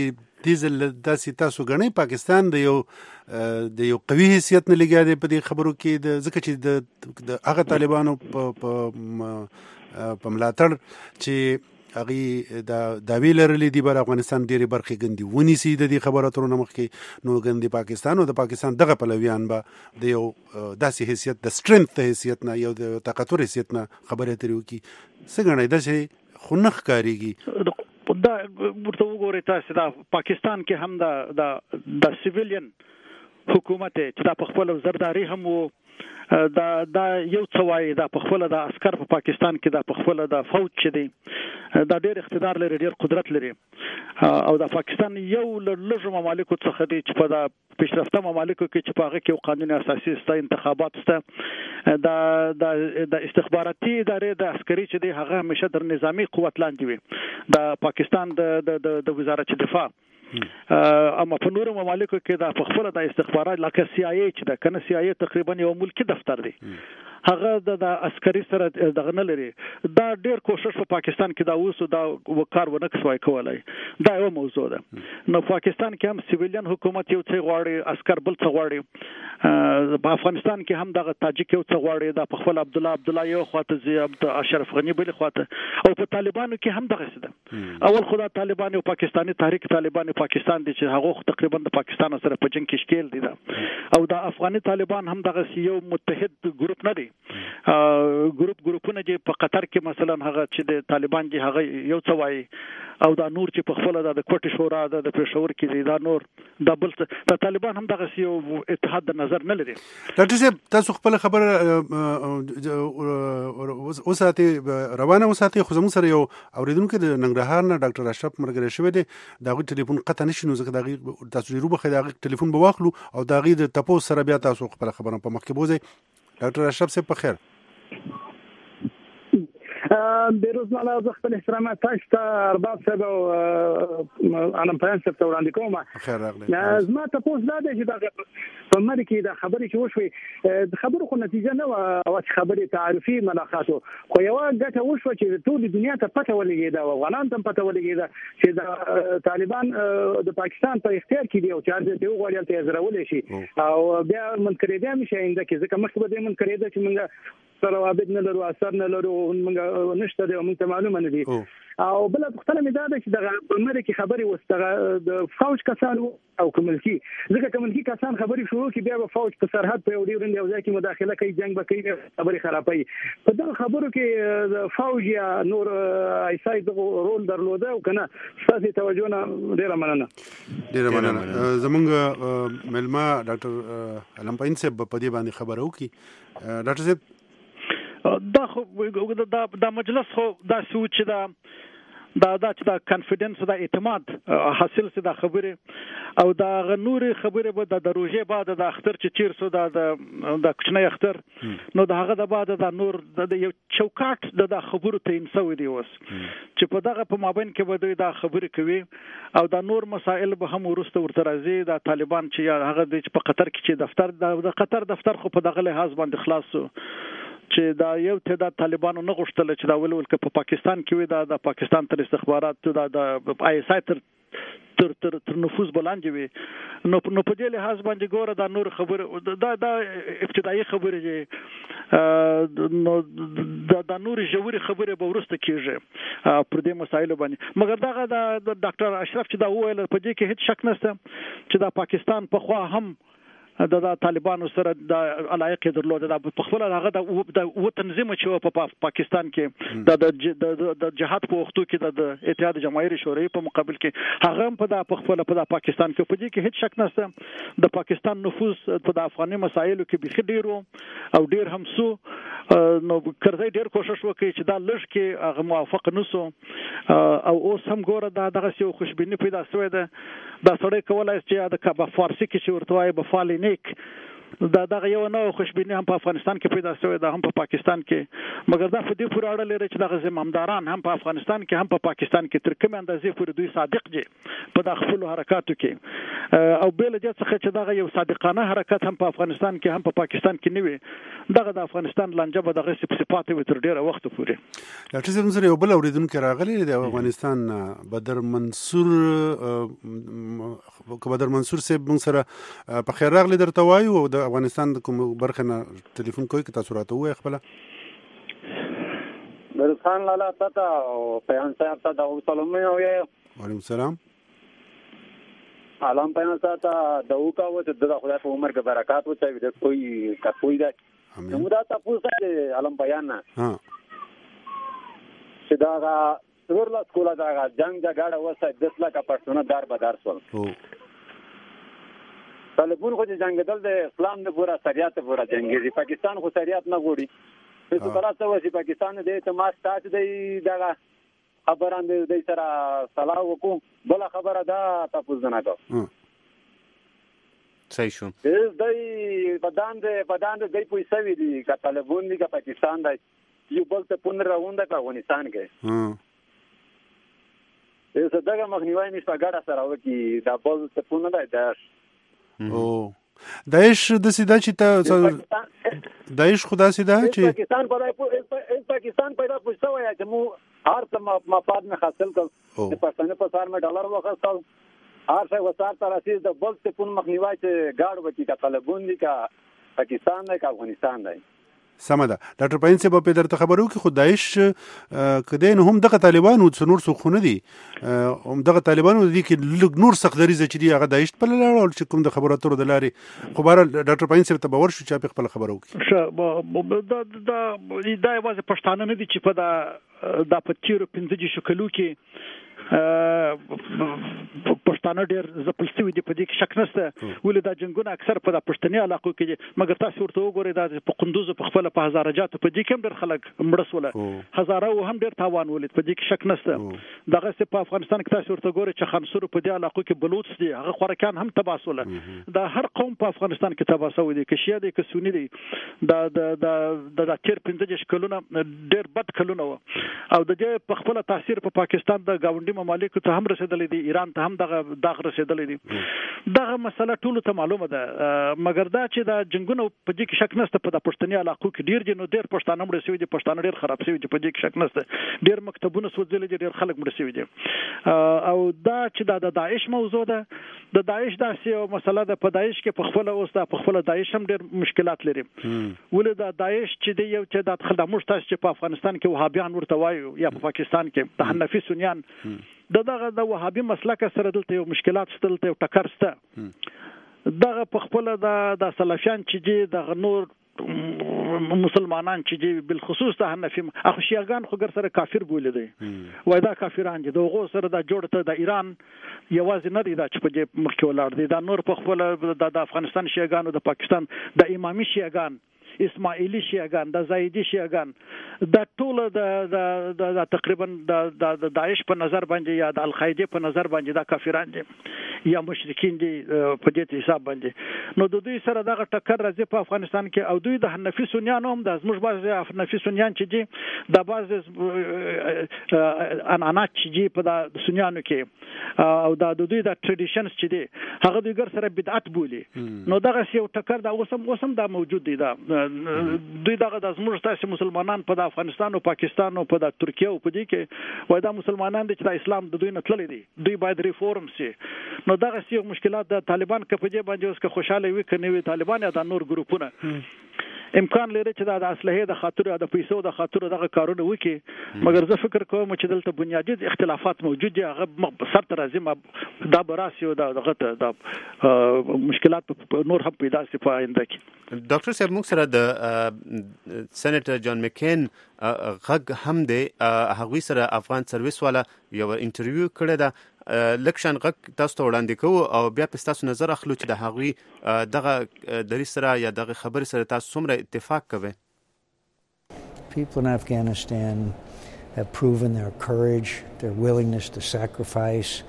دې ځل داسې تاسو ګڼئ پاکستان د یو د یو قوي حیثیت نه لګیا دی په دې خبرو کې د ځکه چې د هغه طالبانو په په ملاتړ چې هغه دا داوی لرلې دی بر افغانستان ډېری برخې ګندي ونیسي د دې خبرو ترونه مخکې نو ګندي پاکستان او د پاکستان دغه پلویان به د یو داسې حیثیت د سټرنث د حیثیت نه یو د طاقتور حیثیت نه خبرې اترې وکړي څه ګڼئ داسې خو نه ښکارېږي دا ورته وګورئ تاسې دا پاکستان کې هم د د سیویلین حکومت چې دا په خپل زرداری هم وو دا دا یو څه وایي دا په خپل د عسكر په پاکستان کې دا په خپل د فوج چې دی دا ډېر اقتدار لري ډېر قدرت لري او د پاکستان یو لږ ممالکو څخه دی چې په د پیشرفته ممالکو کې چې په هغه کې قانون اساسي ستا انتخابات ستا دا د استخباراتي ادارې د عسکري چې دی هغه همیشه در نظامی قوت لاندې وي د پاکستان د د وزارت دفاع اما په نورو ممالکو کې دا په خپل د استخبارات لکه سی آی ای چې دا کنه سی آی ای تقریبا یو ملکی دفتر دی هغه د عسکري سره دغه نه لري دا ډیر کوشش په پاکستان کې دا اوس دا وکړ ونه کسوای کولای دا یو موضوع ده نو پاکستان کې هم سیویلین حکومت یو څه غواړي عسكر بل څه غواړي په افغانستان کې هم دغه تاجک یو څه غواړي دا په خپل عبد الله عبد الله یو خواته زی عبد اشرف غنی بل خواته او په طالبانو کې هم دغه څه ده اول خدا طالبان او پاکستاني تحریک طالبان پاکستان دي چې هغه تقریبا د پاکستان سره په جنگ کې شکیل دي دا او د افغاني طالبان هم دغه یو متحد ګروپ نه دی ګروپ ګروپونه چې په قطر کې مثلا هغه چې د طالبان دي هغه یو څه وایي او دا نور چې په خپل د کوټ شورا د پېښور کې دی دا نور د بل د طالبان هم دغه یو اتحاد د نظر نه لري ډاکټر صاحب تاسو خپل خبر وساتي روانه وساتي خو زموږ سره یو اوریدونکو د ننګرهار نه ډاکټر اشرف مرګره شوی دی داغه ټلیفون قطع نشي نو ځکه داغه تاسو ضرور به داغه ټلیفون به واخلو او داغه د تپوس سره بیا تاسو خپل خبره په مخ کې بوزي ډاکټر اشرف صاحب په خیر بیروزمالا زه خپل احترامات تاسو ته ارباب صاحب او علم پیان صاحب ته وړاندې کوم خیر راغلی زما تاسو دا چې دا په مری کې دا خبرې چې وشوي د خبرو خو نتیجه نه او خبرې تعارفي ملاقاتو خو یو ګټه وشو چې ټول دنیا ته پته ولګېده او افغانان ته پته ولګېده چې د طالبان د پاکستان په اختیار کې دي او چې د یو غوړیل ته زرولې شي او بیا منکرې دي مشه انده کې ځکه مخکې به منکرې ده چې موږ سره وابد نه لرو اثر نه لرو موږ نشته دی موږ ته معلومه نه دي او بل پختنه مې دا ده چې د امریکا کې خبري وستغه د فوج کسانو او کوملکی ځکه کوملکی کسان خبري شروع کې بیا په فوج په سرحد په وړي ورنده او ځکه مداخله کوي جنگ به کوي خبري خرابوي په دغه خبرو کې د فوج یا نور ایسای د رول درلوده او کنه ساسي توجه نه ډیره مننه ډیره مننه زمونږ ملما ډاکټر علم پاین صاحب په دې باندې خبرو کې ډاکټر صاحب دا خو دا د مجلس خو دا سوچ دا دا دا چې دا کانفیډنس دا اعتماد حاصل سي دا خبره او دا غنوري خبره به د دروژه بعد د اختر چې چیر سو دا د کچنه اختر نو دا هغه د بعد دا نور د یو چوکاټ د خبرو ته انسوي دی وس چې په دغه په مابین کې به دوی دا خبره کوي او دا نور مسائل به هم ورسته ورته راځي دا طالبان چې هغه د په قطر کې چې دفتر د قطر دفتر خو په دغه لحاظ باندې خلاص چې دا یو تعداد طالبانو نه غوښتل چې دا ولول ک په پاکستان کې وي دا د پاکستان تر استخبارات دا د آی اس آی تر تر تر تر نفوذ بلاندې وي نو نو په دې لحاظ باندې ګوره دا نور خبره دا دا ابتدایي خبره دي نو دا د نور جوړي خبره به ورسته کیږي پر دې مسایلو باندې مګر دا د ډاکټر اشرف چې دا وویل په دې کې هیڅ شک نشته چې دا پاکستان په خوا هم د دا طالبانو سره د علایق درلود دا په خپل هغه د و تنظیم چې په پاکستان کې د د جهاد په وختو کې د اتحاد جماهیر شوروي په مقابل کې هغه په د په خپل په پاکستان کې په دې کې هیڅ شک نشته د پاکستان نفوذ په د افغاني مسایلو کې به ډیرو او ډیر هم سو نو کرځي ډیر کوشش وکړي چې دا لږ کې هغه موافق نسو او اوس هم ګوره دا دغه یو خوشبینی پیدا شوې ده دا سړی کولای چې د فارسی کې چې ورته وایي بفالي نیک دا دغه یو نو خوشبینی هم په افغانستان کې پیدا شوی دا هم په پاکستان کې مګر دا په دې پورې اړه لري چې دغه زمامداران هم په افغانستان کې هم په پاکستان کې تر کومه اندازې پورې دوی صادق دي په د خپل حرکاتو کې او بل دې څخه چې دغه یو صادقانه حرکت هم په افغانستان کې هم په پاکستان کې نه وي دغه د افغانستان لانجه به دغه صفات وي تر ډیره وخت پورې. ډاکټر صاحب سره یو بل اوریدونکو راغلی د افغانستان بدر منصور بدر منصور صاحب موږ سره په خیر راغلی درته وایو او د افغانستان د کوم برخه نه ټلیفون کوي که تاسو راته وایي خپل درخان لالا تاته او پیان صاحب ته د سلام یو وعلیکم السلام علام پیان صاحب ته د وکا و چې د خدای په عمر کې برکات وچوي د کوئی کوئی دا نو دا تاسو ته علام پیان نه ها چې دا ورلا سکولا دا جنگ جګړه وسه د لکه پښتون دار بدار سول طالبون خو جنگیدل د اسلام د پورا شریعت پورا جنگي پاکستان خو شریعت نه ګوري څه تر څو چې پاکستان د اعتماد تاسو د دغه خبران د سره صلاح وکړو بل خبره دا تاسو نه کو صحیح شو د بدان د بدان د پیسې وی دي ک طالبون دي ک پاکستان دی یو بل ته پون راوند په افغانستان کې ها زه دغه مخنیوي نشته ګډه سره وکی دا بل ته پون نه دی او داعش د سیدا چې ته داعش خدا سیدا چې پاکستان په پاکستان پیدا پوښتنه وایي چې مو هر څه مفاد نه حاصل کړ چې پښتنه په سر مې ډالر وخاستل هر څه وسار تر رسید د بل څه پون مخنیوي چې گاډ وکی کا طالبون دي کا پاکستان دی کا افغانستان دی سمه ده ډاکټر پاین صاحب په درته خبرو کې خدایش کدی نه هم دغه طالبان او څنور سخونه دي هم دغه طالبان دي کې نور سخت دریزه چې دی هغه دایښت په لاره او چې کوم د خبرو اترو د لارې خو بهر ډاکټر پاین صاحب ته باور شو چې په خپل خبرو کې دا دا دا یوازې پښتانه نه دي چې په دا د پچیرو پنځه شو کلو کې پښتانه ډېر ځپل شوي دي په دې کې شک نشته ولې دا جنګونه اکثر په د پښتني علاقو کې دي مګر تاسو ورته وګورئ دا په قندوز په خپل په هزاره جات په دې کې هم ډېر خلک مړه سول هزاره هم ډېر تاوان ولید په دې کې شک نشته دغه څه په افغانستان کې تاسو ورته وګورئ چې خنصور په دې علاقو کې بلوچ دي هغه خورکان هم تباه سول دا هر قوم په افغانستان کې تباه شوی دي که شیا دي که سونی دي دا د د د تیر پنځه کلونه ډېر بد کلونه او د دې په خپل تاثیر په پاکستان د گاونډي ممالک ته هم رسیدلې دي ایران ته هم دغه دغه رسیدلې دي دغه مسله ټول ته معلومه ده مګر دا چې دا جنگونه په دې کې شک نشته په د پښتني علاقو کې ډیر جنو ډیر پښتانه مړ شوی دي پښتانه ډیر خراب شوی دي په دې کې شک نشته ډیر مکتبونه سوځلې دي ډیر خلک مړ شوی دي او دا چې دا د داعش موضوع ده د داعش داسې یو مسله ده په داعش کې په خپل اوس دا په خپل داعش هم ډیر مشکلات لري ولې دا داعش چې دی یو چې د خلک تاسو چې په افغانستان کې وهابیان ورته وایو یا په پاکستان کې د حنفي سنیان د دغه د وهابي مسلک سره دلته یو مشکلات شته دلته یو ټکر شته دغه په خپل د د سلفیان چې دی د نور مسلمانان چې دی بل خصوص د حنفي اخو شیعاګان خو ګر سره کافر بوله دي وای دا کافران دي دغه سره د جوړته د ایران یوازې نه دی دا چې په دې مخکې ولاړ دي دا نور په خپل د افغانستان شیعاګانو د پاکستان د امامي شیعاګان اسماعیلی شیعاګان د زایدی شیعاګان د ټول د د تقریبا د داعش په نظر باندې یا د القاعده په نظر باندې دا کافران دي یا مشرکین دي په دې حساب باندې نو د دوی سره دغه ټکر راځي په افغانستان کې او دوی د حنفي سنیان هم د زموږ بعضي حنفي سنیان چې دي د بعض انانات چې دي په د سنیانو کې او د دوی د ټریډیشنز چې دي هغه دوی ګر سره بدعت بولي نو دغه یو ټکر دا اوسم اوسم دا موجود دی دا دوی دغه د زموږ تاسو مسلمانان په د افغانستان او پاکستان او په د ترکیه او په دې کې وای دا مسلمانان دي چې د اسلام د دوی نه تللی دي دوی باید ریفورم شي نو دغه سی مشکلات د طالبان کې په دې باندې اوس که خوشاله وي کني وي طالبان یا د نور ګروپونه امکان لري چې د اصلحې د خاطر د پیسو د خاطر دغه کارونه وکړي مګر زه فکر کوم چې دلته بنیادی اختلافات موجود دي هغه سر ته راځي دا براسي او دغه د مشکلات نور هم پیدا شي په آینده کې ډاکټر صاحب موږ سره د سېنیټر جان مکین غږ هم دی هغوی سره افغان سرویس والا یو انټرویو کړی ده لکشن غږ تاسو ته وړاندې کوو او بیا په تاسو نظر اخلو چې د هغوی دغه دری سره یا دغه خبرې سره تاسو څومره اتفاق کوئ. People in Afghanistan have proven their courage, their willingness to sacrifice,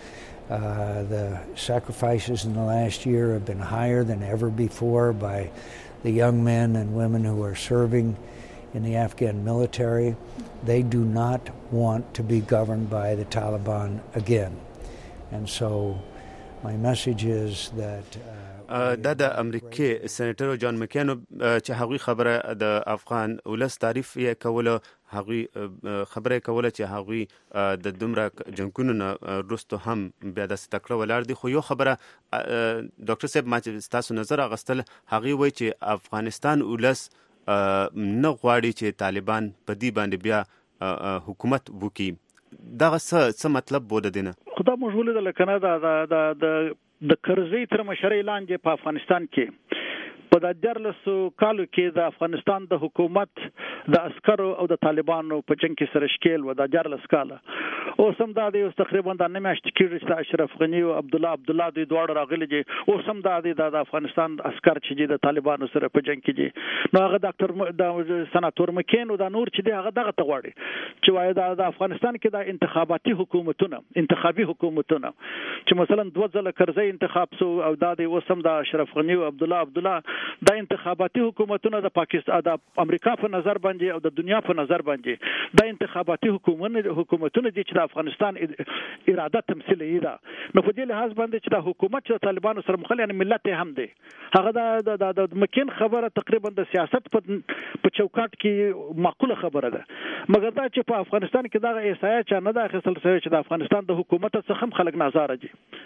Uh, the sacrifices in the last year have been higher than ever before by the young men and women who are serving in the Afghan military. They do not want to be governed by the Taliban again. And so my message is that uh, دا د امریکای سېنیټر جان مکین چې هغوی خبره د افغان ولس تعریف یې کوله، هغوی خبره کوله چې هغوی د دومره جنګونو نه وروسته هم بیا داسې تکړه ولاړ دي. خو یو خبره ډاکټر صاحب ما چې ستاسو نظر اخیستل، هغوی وایي چې افغانستان ولس نه غواړي چې طالبان په دې باندې بیا حکومت وکړي. دغه څه څه مطلب بوده دی نه؟ خو دا موږ ولیدل که نه د د د کرزي تر مشرۍ لاندې په افغانستان کې په د دیارلسو کالو کې د افغانستان د حکومت د عسکرو او د طالبانو په جنګ کې سره ښکېل و. د دیارلس کاله اوس هم دا دی، اوس تقریبا دا نه میاشتې کېږي چې د اشرف غني او عبدالله عبدالله دوی دواړه راغلي دي. اوس هم دا دی د افغانستان عسکر چې دي د طالبانو سره په جنګ کې دي. نو هغه ډاکټر د سناتور مکین او دا نور چې دي هغه دغه ته غواړي چې وایي د افغانستان کې د انتخاباتي حکومتونه انتخابي حکومتونه چې مثلا دوه ځله کرزي انتخاب سو او دا دی اوس هم د اشرف غني او عبدالله عبدالله دا انتخاباتي حکومتونه د پاکستان د امریکا په نظر باندې او د دنیا په نظر باندې دا انتخاباتي حکومتونه حکومتونه دي چې د افغانستان اراده تمثیلي ده. نو په دې لحاظ باندې چې د حکومت چې طالبانو سره مخالف یعنی ملت هم دی، هغه د د مکین خبره تقریبا د سیاست په په چوکاټ کې معقوله خبره ده. مګر دا چې په افغانستان کې دا احساس چا نه دا اخیستل شوی چې د افغانستان د حکومت څخه هم خلک ناراضه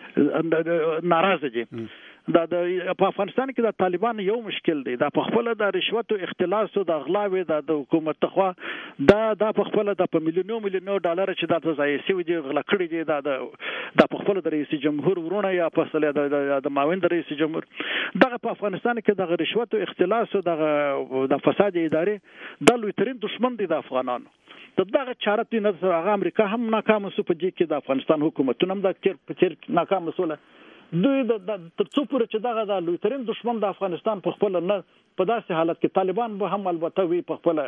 دي ناراضه دي. دا د په افغانستان کې د طالبان یو مشکل دی، دا په خپل د رشوت او اختلاس او د غلاوي د حکومت تخوا دا دا په خپل د په میلیونو میلیونو ډالر چې د ځای سوي دي غلا کړی دي دا د په خپل د رئیس جمهور ورونه یا په اصل د معاون د رئیس جمهور دغه په افغانستان کې د رشوت او اختلاس او د فساد ادارې د لوی ترين دشمن دي د افغانانو. دغه چاره دي نه هغه امریکا هم ناکام سو په دې کې د افغانستان حکومتونه هم د تیر په تیر ناکام سول. دوی د تر څو پورې چې دغه د لوی ترين دشمن د افغانستان په خپل نه په داسې حالت کې طالبان به هم البته وي په خپل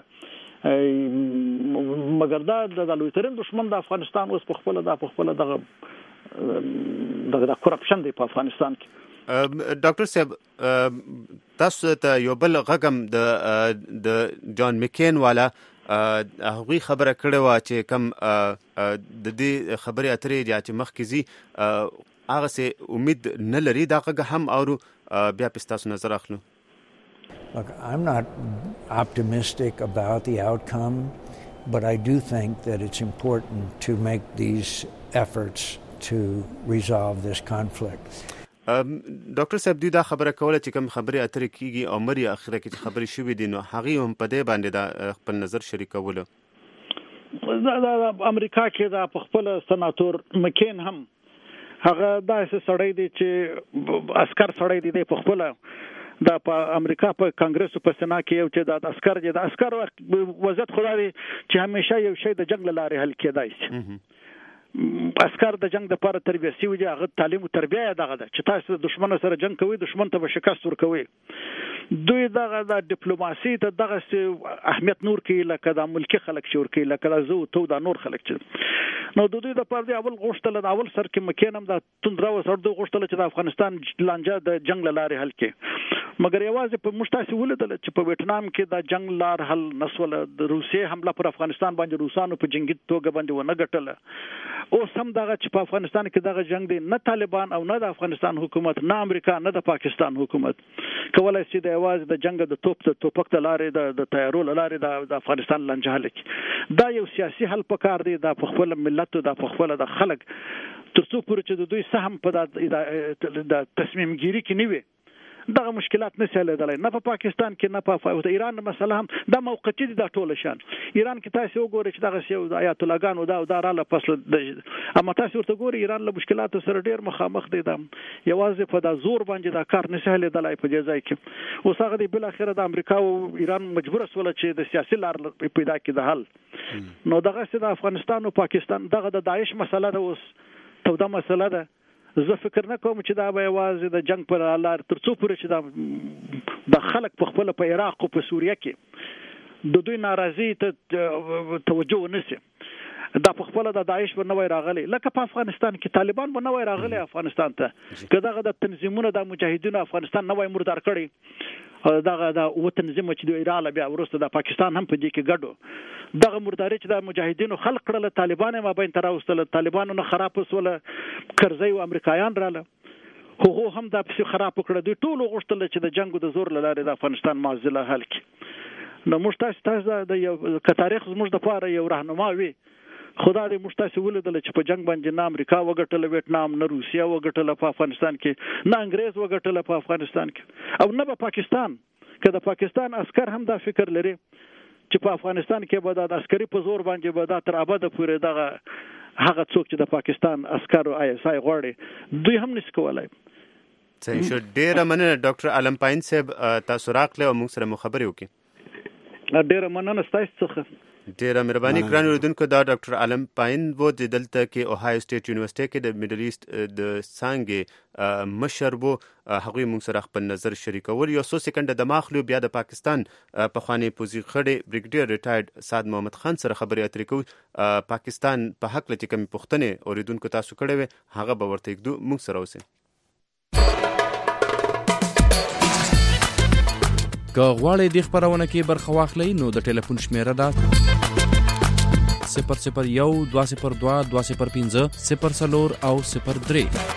مګر دا د لوی ترين دشمن د افغانستان اوس په خپل د په خپل دغه دغه کرپشن دی په افغانستان کې. ډاکټر صاحب تاسو ته یو بل غږم د د جان مکین والا هغوی خبره کړې وه چې کوم د دې خبرې اترې یا چې مخکې ځي هغه سه امید نه لري دا غږ هم اورو بیا په تاسو نظر اخلو. Look, I'm not optimistic about the outcome, but I do think that it's important to make these efforts to resolve this conflict. ډاکټر صاحب دوی دا خبره کوله چې کوم خبرې اترې کیږي او مری اخره کې خبرې شوې دي نو هغه هم په دې باندې دا خپل نظر شریکوله. د امریکا کې دا په خپل سناتور مکین هم هغه داسې سړی دی چې عسكر سړی دی په خپل د په امریکا په کانګرس په سنا کې یو چې د عسكر دی د عسكر وضعیت خدای دی چې همیشه یو شی د جنگ لارې حل کېدای شي. عسكر د جنگ د لپاره تربیه شوی دی، هغه تعلیم او تربیه دغه ده چې تاسو د دشمن سره جنگ کوئ دشمن ته شکست ورکوي. دوی دغه د ډیپلوماسي ته دغه اهمیت نور کوي لکه د ملکی خلک چې ورکی لکه د زو تو د نور خلک چې نو د دوی د پاره دی اول غوښتل د اول سر کې مکینم د توندرا وسر دوی غوښتل چې د افغانستان لانجه د جنگ لارې حل کړي. مګر یوازې په مشتاسي ولیدل چې په ویتنام کې د جنگ لار حل نسول د روسیې حمله پر افغانستان باندې روسانو په جنگي توګه باندې ونه ګټله. اوس هم دغه چې په افغانستان کې دغه جنگ دی نه طالبان او نه د افغانستان حکومت نه امریکا نه د پاکستان حکومت کولای شي د یوازې د جنگ د توپ د توپک د لارې د تیارو لارې د افغانستان لانجه حل کړي. دا یو سیاسي حل پکار دی د خپل ملت او د خپل د خلک ترڅو پورې چې د دوی سهم په د تصمیم ګیری کې نه وي دغه مشکلات نه سهلېدلای نه په پاکستان کې نه په ایران مسله هم دا موقتی دي دا ټول شان. ایران کې تاسو وګورئ چې دغه یو آیات الله ګان او دا دا رااله فصل اما تاسو ورته ګورئ ایران له مشکلاتو سره ډیر مخامخ دي دا یوازې په دا زور باندې دا کار نه سهلېدلای په دې ځای کې. اوس هغه دی بل اخر د امریکا او ایران مجبور سول چې د سیاسي لار پیدا کړي د حل. نو دغه چې د افغانستان او پاکستان دغه د داعش مسله ده اوس توده مسله ده. زه فکر نه کوم چې دا به یوازې د جنگ پر لار ترڅو پورې چې دا د خلک په خپل په عراق او په سوریه کې د دوی ناراضي ته توجه ونشي دا په خپل د داعش په نوې راغلي لکه په افغانستان کې طالبان په نوې راغلي افغانستان ته کداغه د تنظیمونو د مجاهدینو افغانستان نوې مردار کړي دغه د و تنظیم چې دوی رااله بیا ورسته د پاکستان هم په دې کې ګډو دغه مرداري چې د مجاهدینو خلق کړل طالبان ما بین تر اوسه طالبانو نه خراب وسول کرزی او امریکایان رااله هغه هم د پسې خراب کړل دوی ټول غوښتل چې د جنگ د زور لاره د افغانستان معضله حل کړي نو موږ تاسو تاسو د یو ک تاریخ زموږ د پاره یو راهنما وي خدا دې موږ تاسو ولیدل چې په جنگ باندې نه امریکا وګټل ویتنام نه روسیا وګټل په افغانستان کې نه انګريز وګټل په افغانستان کې او نه په پاکستان که د پاکستان عسكر هم دا فکر لري چې په افغانستان کې به د عسکري په زور باندې به دا تر ابده پورې دغه هغه څوک چې د پاکستان عسكر او آی اس آی غواړي دوی هم نس کولای صحیح شو. ډیره مننه ډاکټر علم پاین صاحب تاسو راغله او موږ سره مخابره وکړي. ډیره مننه ستاسو څخه. ډیره مهرباني ګران اوریدونکو دا ډاکټر علم پاین وو د دلته کې اوهایو سټیټ یونیورسيټي کې د میډل ایست د څانګې مشر وو هغوی موږ سره خپل نظر شریکول یو څو سکند د ماخلو بیا د پاکستان په خواني پوزي خړې بریګیډیر ریټایرډ سعد محمد خان سره خبرې اترې کوو پاکستان په حق لته کوم پښتنه اوریدونکو تاسو کړه وي هغه به ورته یو موږ سره اوسه. که غواړئ د خبرونه کې برخه واخلئ نو د ټلیفون شمیره ده صفر صفر یو دوه صفر دوه دوه صفر پنځه صفر څلور او صفر درې.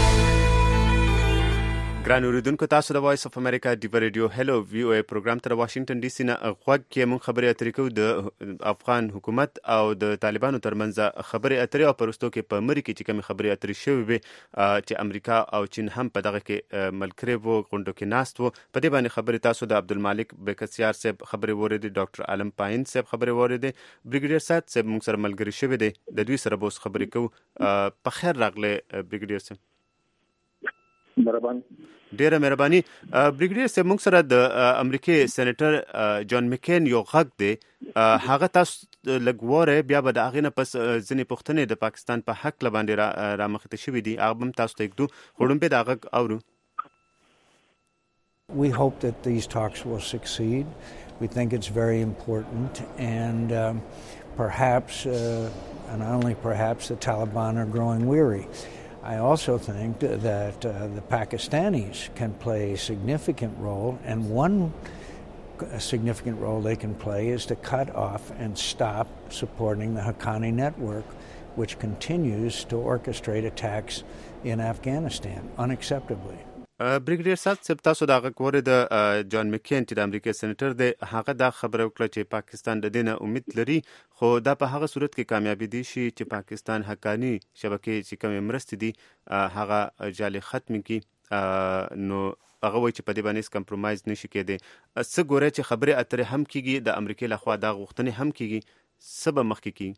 ګران اوریدونکو تاسو د وایس اف امریکا ډیو ریډیو هلو وی او ای پروګرام تر واشنگټن ډي سي نه غوږ کې مون خبرې اترې کوو د افغان حکومت او د طالبانو ترمنځ خبرې اترې او پرستو کې په مری کې چې کوم خبرې اترې شوې وي چې امریکا او چین هم په دغه کې ملکري وو غونډو کې ناست وو په دې باندې خبرې تاسو د عبدالمالک بکسیار صاحب خبرې وریدي ډاکټر علم پاین صاحب خبرې وریدي بریګیډیر سات صاحب موږ سره ملګری شوی دی د دوی سره بوس خبرې کوو. په خیر راغله بریګیډیر صاحب. مهرباني ډیره مهرباني. بریګیډیر صاحب موږ سره د امریکای سېنیټر جان مکین یو غږ دی هغه تاسو لګوره بیا به د هغه نه پس ځنې پښتنې د پاکستان په حق لباندې را, را مخته شوې دي هغه هم تاسو ته یو خړم به دا غږ اورو. We hope that these talks will succeed. We think it's very important and um, perhaps uh, and only perhaps the Taliban are growing weary. I also think that uh, the Pakistanis can play a significant role, and one significant role they can play is to cut off and stop supporting the Haqqani network, which continues to orchestrate attacks in Afghanistan unacceptably. بریګیډیر سات صاحب تاسو دا غوړې د جان مکین چې د امریکای سېنیټر دی هغه دا خبره وکړه چې پاکستان د دینه امید لري خو دا په هغه صورت کې کامیابی دي شي چې پاکستان حقانی شبکې چې کوم مرستې دي هغه جالي ختم کی نو هغه وایي چې په دې باندې کمپرمایز نشي کېدی. څه ګوره چې خبره اترې هم کیږي د امریکای لخوا دا غوښتنې هم کیږي سبب مخ کې کی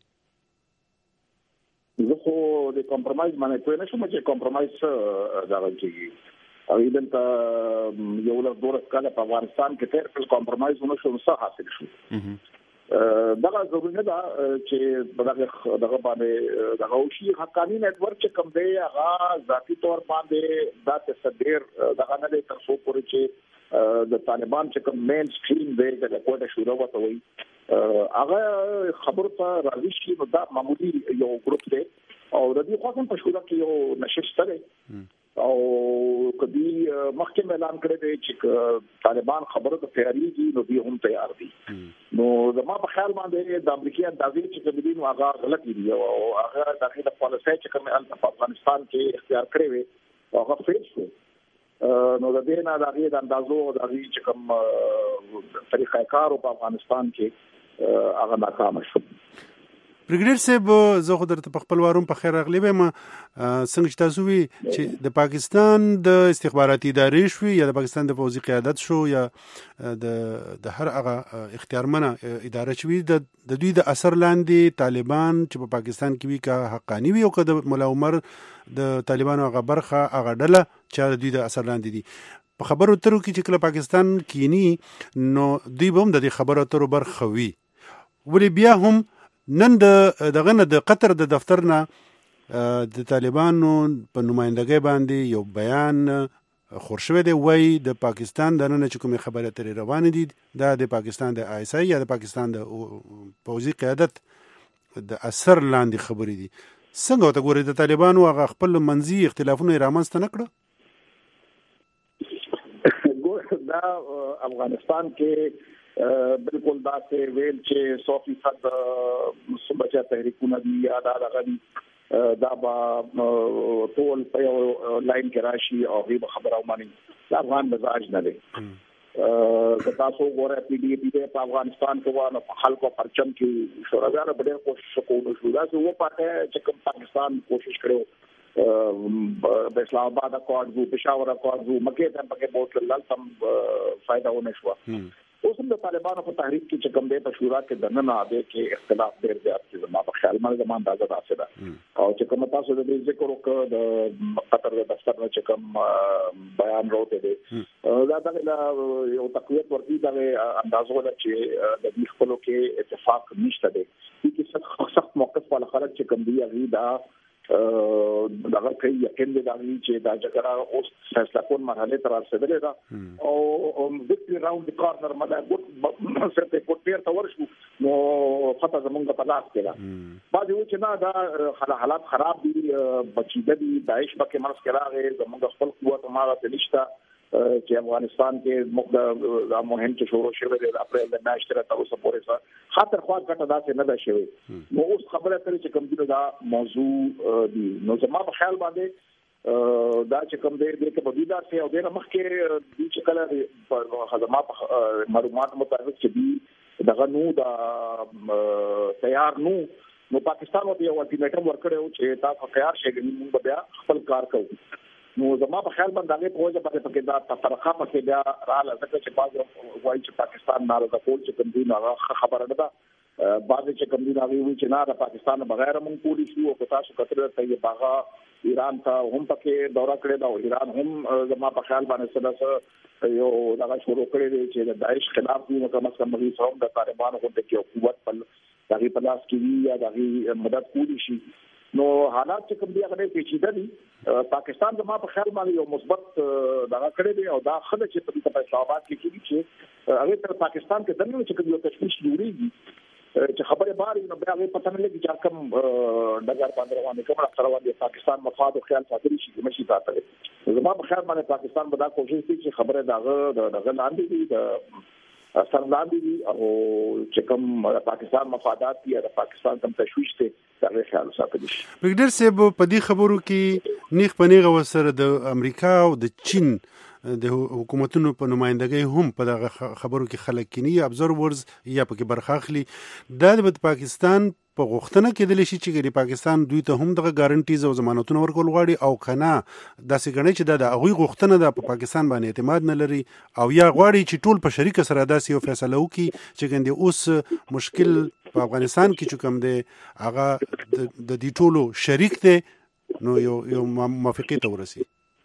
زه خو د کمپرمایز باندې پوه نشم چې کمپرمایز دا راځي او دلته یو له دوه کاله په افغانستان کې تر څو کمپرمایز ونه شو څه حاصل شو دا ضروري نه ده چې دغه دغه باندې دغه شي حقانی نتورک چې کوم دی هغه ذاتی تور باندې دا تصدیر دغه نه تر څو پورې چې د طالبان چې کوم مین سټریم دی د کوټه شروع وته وي هغه خبر ته راځي چې نو دا معمولی یو ګروپ دی او د دې خاصم په شروع کې یو نشست دی او کدی مخکې اعلان کړی دی چې طالبان خبره ته تیاری دي نو دوی هم تیار دي نو زما په خیال باندې د امریکای اندازې چې کوم دي نو هغه غلط دي او هغه دغه پالیسي چې کوم په افغانستان کې اختیار کړی وي هغه فیل شو نو د دې نه دغه د اندازو دغه چې کوم طریقه کار په افغانستان کې هغه ناکام شو. بریګیډیر صاحب زه خو درته په خپل واروم په خیر راغلی به ما څنګه چې تاسو وی چې د پاکستان د استخباراتي ادارې شوي یا د پاکستان د پوځي قیادت شو یا د د هر هغه اختیارمنه اداره شوي د دوی د اثر لاندې طالبان چې په پاکستان کې وی کا حقانی وي او که د مولا عمر د طالبانو هغه برخه هغه ډله چې د دوی د اثر لاندې دي په خبرو اترو کې چې کله پاکستان کینی نو دوی به هم د خبرو اترو برخه وي ولی بیا هم نن د دغه نه د قطر د دفتر نه د طالبانو په نمائندګۍ باندې یو بیان خور شوی دی وای د پاکستان د نن چې کومه خبره ترې روانه دي دا د پاکستان د آی اس آی یا د پاکستان د پوځي قیادت د اثر لاندې خبرې دي. څنګه ورته ګورې د طالبانو هغه خپل منځي اختلافونه یې رامنځته نه کړه؟ دا افغانستان کې بالکل داسې ویل چې سو فیصد صوبچا تحریکونه دي یا دا دغه دي دا به ټول په یو لاین کې راشي او هغه خبره ومني. دا افغان مزاج نه دی. که تاسو ګورئ پی ډی پی په افغانستان کې وانه په خلکو پرچم کې شوراګانو په ډېر کوشش وکړو شو دا چې و پاتې چې کوم پاکستان کوشش کړو د اسلام آباد اکورډ وو پېښور اکورډ وو مکه ته پکې بہت لږ سم فائدہ ونه شو. اوس هم د طالبانو په تحریک کې چې کوم دی په شورا کې دننه دی کې اختلاف ډېر زیات دی. ما په خیال باندې زموږ اندازه راځي دا او چې کوم تاسو د ذکر وکړ د قطر د دفتر نه چې کوم بیان راوته دی دا د یو تقویت ورته د اندازو له چې د خپلو کې اتفاق نشته دی چې سخت موقف ولا خلک چې کوم دی هغه دا دغه کوي یقین دی چې دا جګړه اوس فیصله کون مرحله تر رسیدلې ده او وکټري راوند د کارنر مده ګوت سرته کوټ پیر تور شو نو فتح زمونږ په لاس کې ده. بعد یو چې دا د حالات خراب دي بچیده دي داعش پکې مرز کې راغی زمونږ خپل قوت ماغه تلشته چې افغانستان کې مقدار مهم چې شروع شوه د اپریل د میاشتې تر اوسه پورې سره خاطر خوا غټه داسې نه ده شوی. نو اوس خبره کوي چې کوم دا موضوع دی نو زما په خیال باندې دا چې کوم دی د کبیدا سي او د مخکې د چې کله خدمات معلومات مطابق چې دی دغه نو دا تیار نو نو پاکستان ته یو الټیمیټم ورکړو چې تاسو تیار شئ موږ بیا خپل کار کوو. نو زما په خیال باندې هغه په وجه باندې پکې دا تفرقه پکې بیا رااله ځکه چې باز وایي چې پاکستان ناراضه کول چې کوم دی هغه خبره نه ده. بعد چې کوم دی هغه وایي چې نه د پاکستان بغیر مونږ پوری شو او تاسو کتره ته یې باغا ایران ته هم پکې دورہ کړی دا او ایران هم زما په خیال باندې سره یو دغه شروع کړی دی چې د داعش خلاف دی نو کوم څه مګي سوم د طالبانو غوډه کې قوت په دغه پلاس کې یا دغه مدد کولی شي. نو حالات چې کوم دی هغه پیچیده دي. پاکستان زما په خیال باندې یو مثبت دغه کړی دی او دا خله چې په اسلام آباد کې کېږي چې هغه تر پاکستان کې دنه چې کوم یو تشویش جوړیږي چې خبره باري نو بیا هغه پته نه لګي چې کوم ډګر باندې روانه کوم سره باندې پاکستان مفاد او خیال ساتلی شي مشي تاسو. زما په خیال باندې پاکستان به دا کوشش کوي چې خبره داغه دغه لاندې دي د اثر لاندې دي او چې کوم پاکستان مفادات دي د پاکستان کوم تشویش ته دغه خیال ساتلی شي. بګډر صاحب په دې خبرو کې نیغ پنیغه وسره د امریکا او د چین د حکومتونو په نمائندګۍ هم په دغه خبرو کې خلک کینی ابزرورز یا پکې برخه اخلي. دا د پاکستان په غوښتنه کې د لشي چې ګری پاکستان دوی ته هم دغه ګارانټیز او ضمانتونه ورکول غواړي او کنه داسې غني چې دا د هغه غوښتنه ده په پاکستان باندې اعتماد نه لري او یا غواړي چې ټول په شریک سره داسې یو فیصله وکړي چې ګندې اوس مشکل په افغانستان کې چې کوم دی هغه د دې ټولو شریک دی نو یو یو موافقه ته ورسي.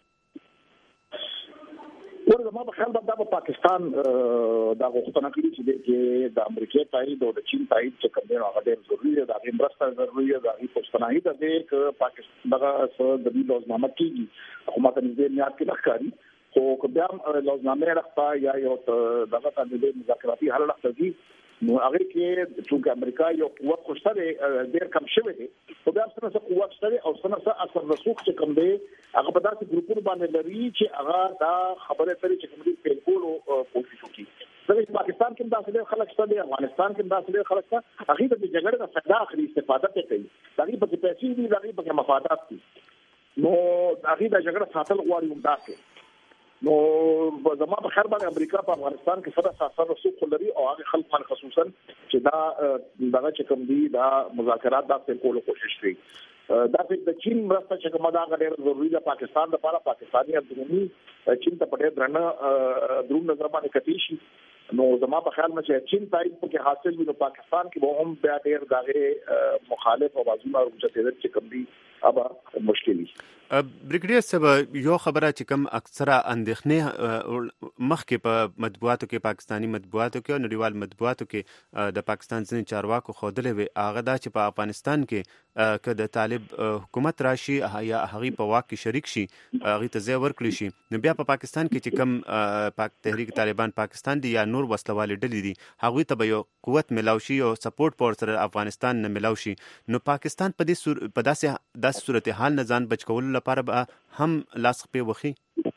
ورته ما په خیال باندې د پاکستان دا غوښتنه کوي چې د امریکا تایید او د چین تایید چې کوم دی هغه ډېر ضروري دی. دا مرسته ضروري ده. دا پښتنایي ده چې پاکستان دغه د دې لوزنامه کېږي حکومت نږدې میاد کې لخري خو بیا لوزنامه راځي یا یو دغه د مذاکراتي حل راځي نو هغه کې چې امریکا یو قوت خوشته ډېر کم شوی دی خو بیا څنګه څه قوت شته او څنګه څه اثر رسوخ چې کوم دی هغه په داسې ګروپونو باندې لري چې هغه دا خبره کوي چې کوم دی په کولو کوشش وکړي. ځکه پاکستان کې داسې خلک شته دي افغانستان کې داسې خلک شته هغه د جګړې د فائدہ اخلي استفاده کوي هغه په پیسې دي هغه په مفادات دي نو هغه د جګړې ساتل غواړي هم داسې نو زما په خیر باندې امریکا په افغانستان کې سره ساسر رسوخ لري او هغه خلک من خصوصا چې دا دغه چې کوم دي دا مذاکرات دا په کولو کوشش کوي. دا د چین مرسته چې کومه دا غیر ضروري ده پاکستان لپاره پاکستاني اندرونی چین ته پټه درنه درون نظر باندې کتی شي نو زما په خیال مې چې چین تایید په کې حاصل وي نو پاکستان کې به هم بیا ډېر دغه مخالف او بازونه ورچته چې کوم دي ابا مشکلی. بریګیډیر صاحب یو خبره چې کوم اکثره اندېښنې مخکې په مطبوعاتو کې پاکستانی مطبوعاتو کې او نړیوال مطبوعاتو کې د پاکستان ځینې چارواکو ښودلې وي هغه دا چې په افغانستان کې که د طالب حکومت راشي یا هغه په واک کې شریک شي هغه ته ځای ورکړي شي نو بیا په پاکستان کې چې کم پاک تحریک طالبان پاکستان دی یا نور وسلوال ډلې دي هغه ته به یو قوت ملاو شي او سپورټ پور سره افغانستان نه ملاو شي نو پاکستان په دې په داسې داسې صورتحال نه ځان بچ کولو لپاره به هم لاس په وخی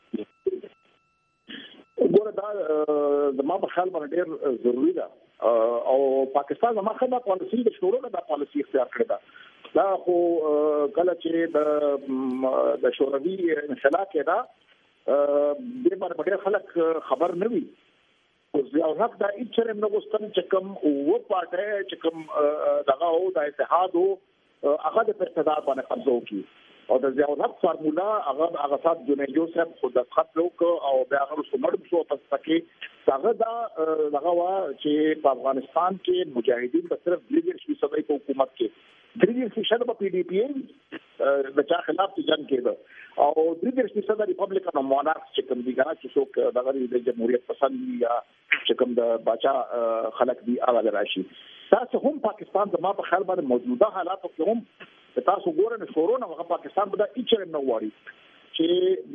ګوره دا د ما په خیال باندې ډېر ضروری ده او پاکستان زما خدای پالیسي د شروع نه د پالیسي اختیار کړی ده دا خو کله چې د د شوروي انشلا کې دا د باندې خلک خبر نه وي او ځاو حق دا اچرم نو غوستم چې کوم او پټه چې کوم دغه او د اتحاد او هغه د اقتدار باندې قبضه وکړي او د ځاو حق فارمولا هغه هغه صاحب جنیجو صاحب خود د خط لوک او بیا هغه سمړ شو پس پکې هغه دا دغه وا چې په افغانستان کې مجاهدین په صرف دغه شي سبای په حکومت کې دغه فشار په پی ډی پی د چا خلاف جنگ کېده او دغه شي سبا ریپبلیکن مونارک چې کوم دیګه چې څوک دغه د جمهوریت پسند یا چې کوم د باچا خلک دی هغه راشي تاسو هم پاکستان زما په خیال باندې موجوده حالاتو کې هم تاسو ګورئ شروع نه هغه پاکستان به دا اچرم نه واري چې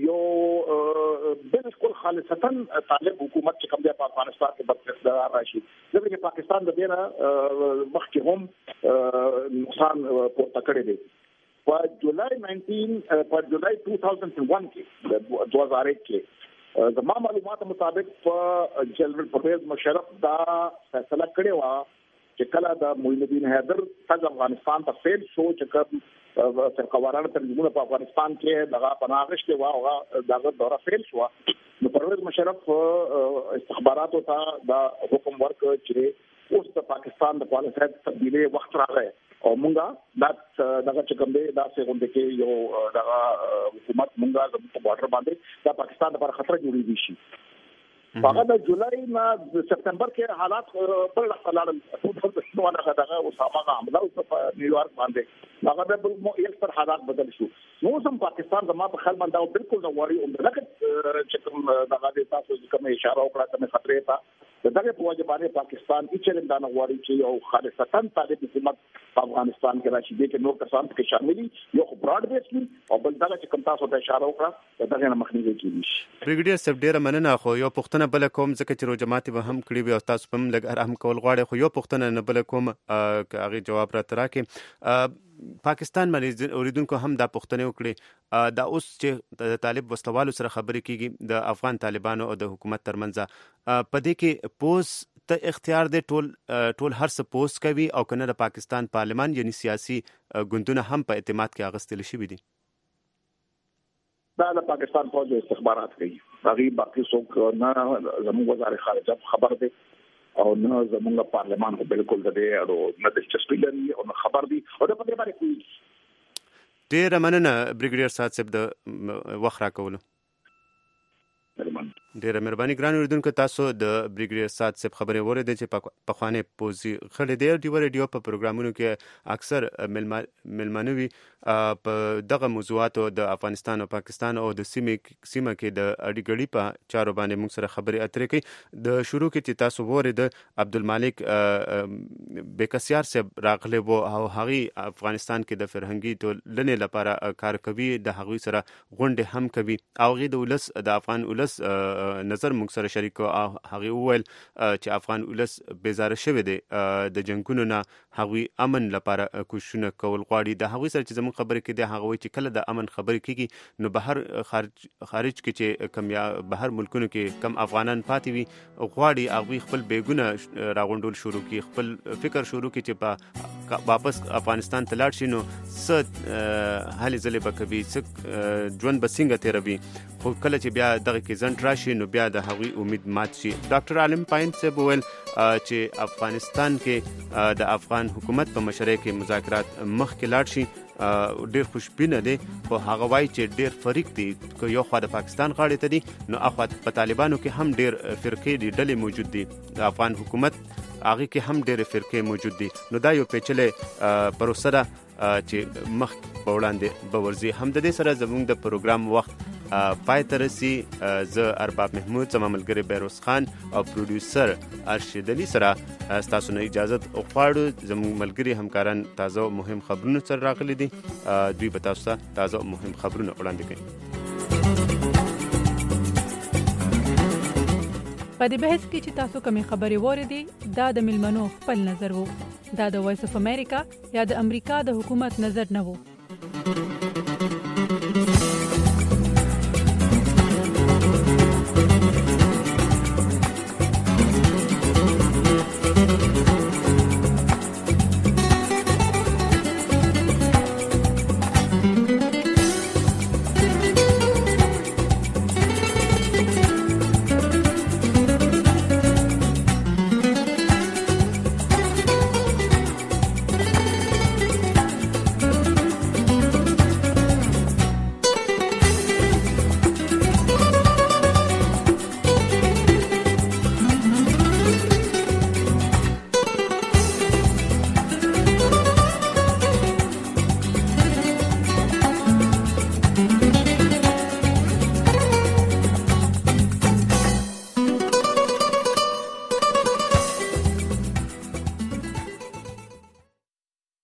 یو بالکل خالصتاً طالب حکومت چې کوم دی په افغانستان کې بدقرار راشي ځکه چې پاکستان د دې نه مخکې هم نقصان پورته کړی دی په جولای نولس په جولای دو هزار یک کې دو هزار یک کې زما معلومات مطابق په جنرال پرویز مشرف دا فیصله کړی و چې کله د معین الدین حیدر څنګه افغانستان ته فیل شو چې کوم سرکوارانه تنظیمونه په افغانستان کې دغه پناهغشت و او دغه دوره فیل شو نو پرویز مشرف استخباراتو ته دا حکم ورکړ چې اوس د پاکستان د پالیسۍ تبدیلی وخت راغی او مونږه دا دغه چې کوم دی دا څنګه کې یو دغه حکومت مونږه د بارډر باندې د پاکستان لپاره خطر جوړېږي شي هغه د جولای نه سپتمبر کې حالات په لړل نو هغه دغه اسامه حمله او په نیویارک باندې هغه د یو ستر حالات بدل شو نو زم پاکستان زما په خیال باندې بالکل نو واري او دغه چې کوم دغه د تاسو کوم اشاره وکړه کوم خطرې ته دغه په وجه باندې پاکستان هیڅ نه غواړي چې یو خالصتاً طالب حکومت په افغانستان کې راشي دي چې نور کسان کې شامل دي یو براډ بیس او بل دغه چې کوم تاسو ته اشاره وکړه دغه نه مخنیوي کیږي بریګیډیر صاحب ډیره مننه خو یو پښتنه بل کوم ځکه چې رو جماعت به هم کړی وي او تاسو په لګ ارهم کول غواړي خو یو پښتنه نه بل کوم هغه جواب را تراکې پاکستان باندې اوریدونکو هم دا پښتنه وکړي دا اوس چې طالب وسلوالو سره خبرې کیږي د افغان طالبانو او د حکومت ترمنځ په دې کې پوز ته اختیار دی ټول ټول هر څه پوز کوي او کنه د پاکستان پارلمان یعنی سیاسي ګوندونه هم په اعتماد کې اغستل شوی دي دا د پاکستان فوج استخبارات کوي هغه باقي څوک نه زموږ وزارت خارجه خبر دی او نه زموږ پارلمان په بالکل د دې او نه د دلچسپي لري او نه خبر دی او د پدې باندې کوي ډیر مننه بریګیډیر صاحب د وخت راکولو ډیره مهرباني ګران اوریدونکو تاسو د بریګیډیر صاحب خبرې اورېدې چې په خوانې پوزي خلې دی ډیو ریډیو په پروګرامونو کې اکثر ملمنوي په دغه موضوعاتو د افغانستان او پاکستان او د سیمې سیمه کې د اړیګړي په چارو باندې موږ سره خبرې اترې کوي د شروع کې چې تاسو اورېد عبدالمالک بیکسیار صاحب راغلی وو او هغه افغانستان کې د فرهنګي ټولنې لپاره کار کوي د هغوی سره غونډې هم کوي او هغه د ولس د افغان ولس نظر موږ سره شریک او هغه وویل چې افغان ولس بیزاره شوی دی د جنگونو نه هغوی امن لپاره کوششونه کول غواړي د هغوی سره چې زموږ خبرې کې دی هغه وایي چې کله د امن خبرې کېږي نو بهر خارج خارج کې چې کم یا بهر ملکونو کې کم افغانان پاتې وي غواړي هغوی خپل بیګونه راغونډول شروع کړي خپل فکر شروع کړي چې په واپس افغانستان ته لاړ شي نو څه هلې ځلې به کوي څه ژوند به څنګه تېروي خو کله چې بیا دغه کې ځنډ راشي نو بیا د هغوی امید مات شي ډاکټر عالم پاین صاحب وویل چې افغانستان کې د افغان حکومت په مشرۍ کې مذاکرات مخکې لاړ شي ډیر خوشبینه دي خو هغه وایي چې ډیر فریق دي که یو خوا د پاکستان غاړې ته دي نو اخوا په طالبانو کې هم ډیر فرقې دي ډلې موجود دي د افغان حکومت هغه کې هم ډیر فرقې موجود دي نو دا یو پیچلې پروسه ده چې مخ په وړاندې به ورځي هم د دې سره زموږ د پروګرام وخت پای ته رسي. زه ارباب محمود زما ملګری بیروز خان او پروډوسر ارشد علي سره ستاسو نه اجازه غواړو. زموږ ملګري همکاران تازه مهم خبرونه سره راغلي دي. دوی به تاسو ته تازه مهم خبرونه وړاندې کوي. په دې بحث کې چې تاسو کومې خبرې واورېدې دا د میلمنو خپل نظر وو. دا د وایس اف امریکا یا د امریکا د حکومت نظر نه وو.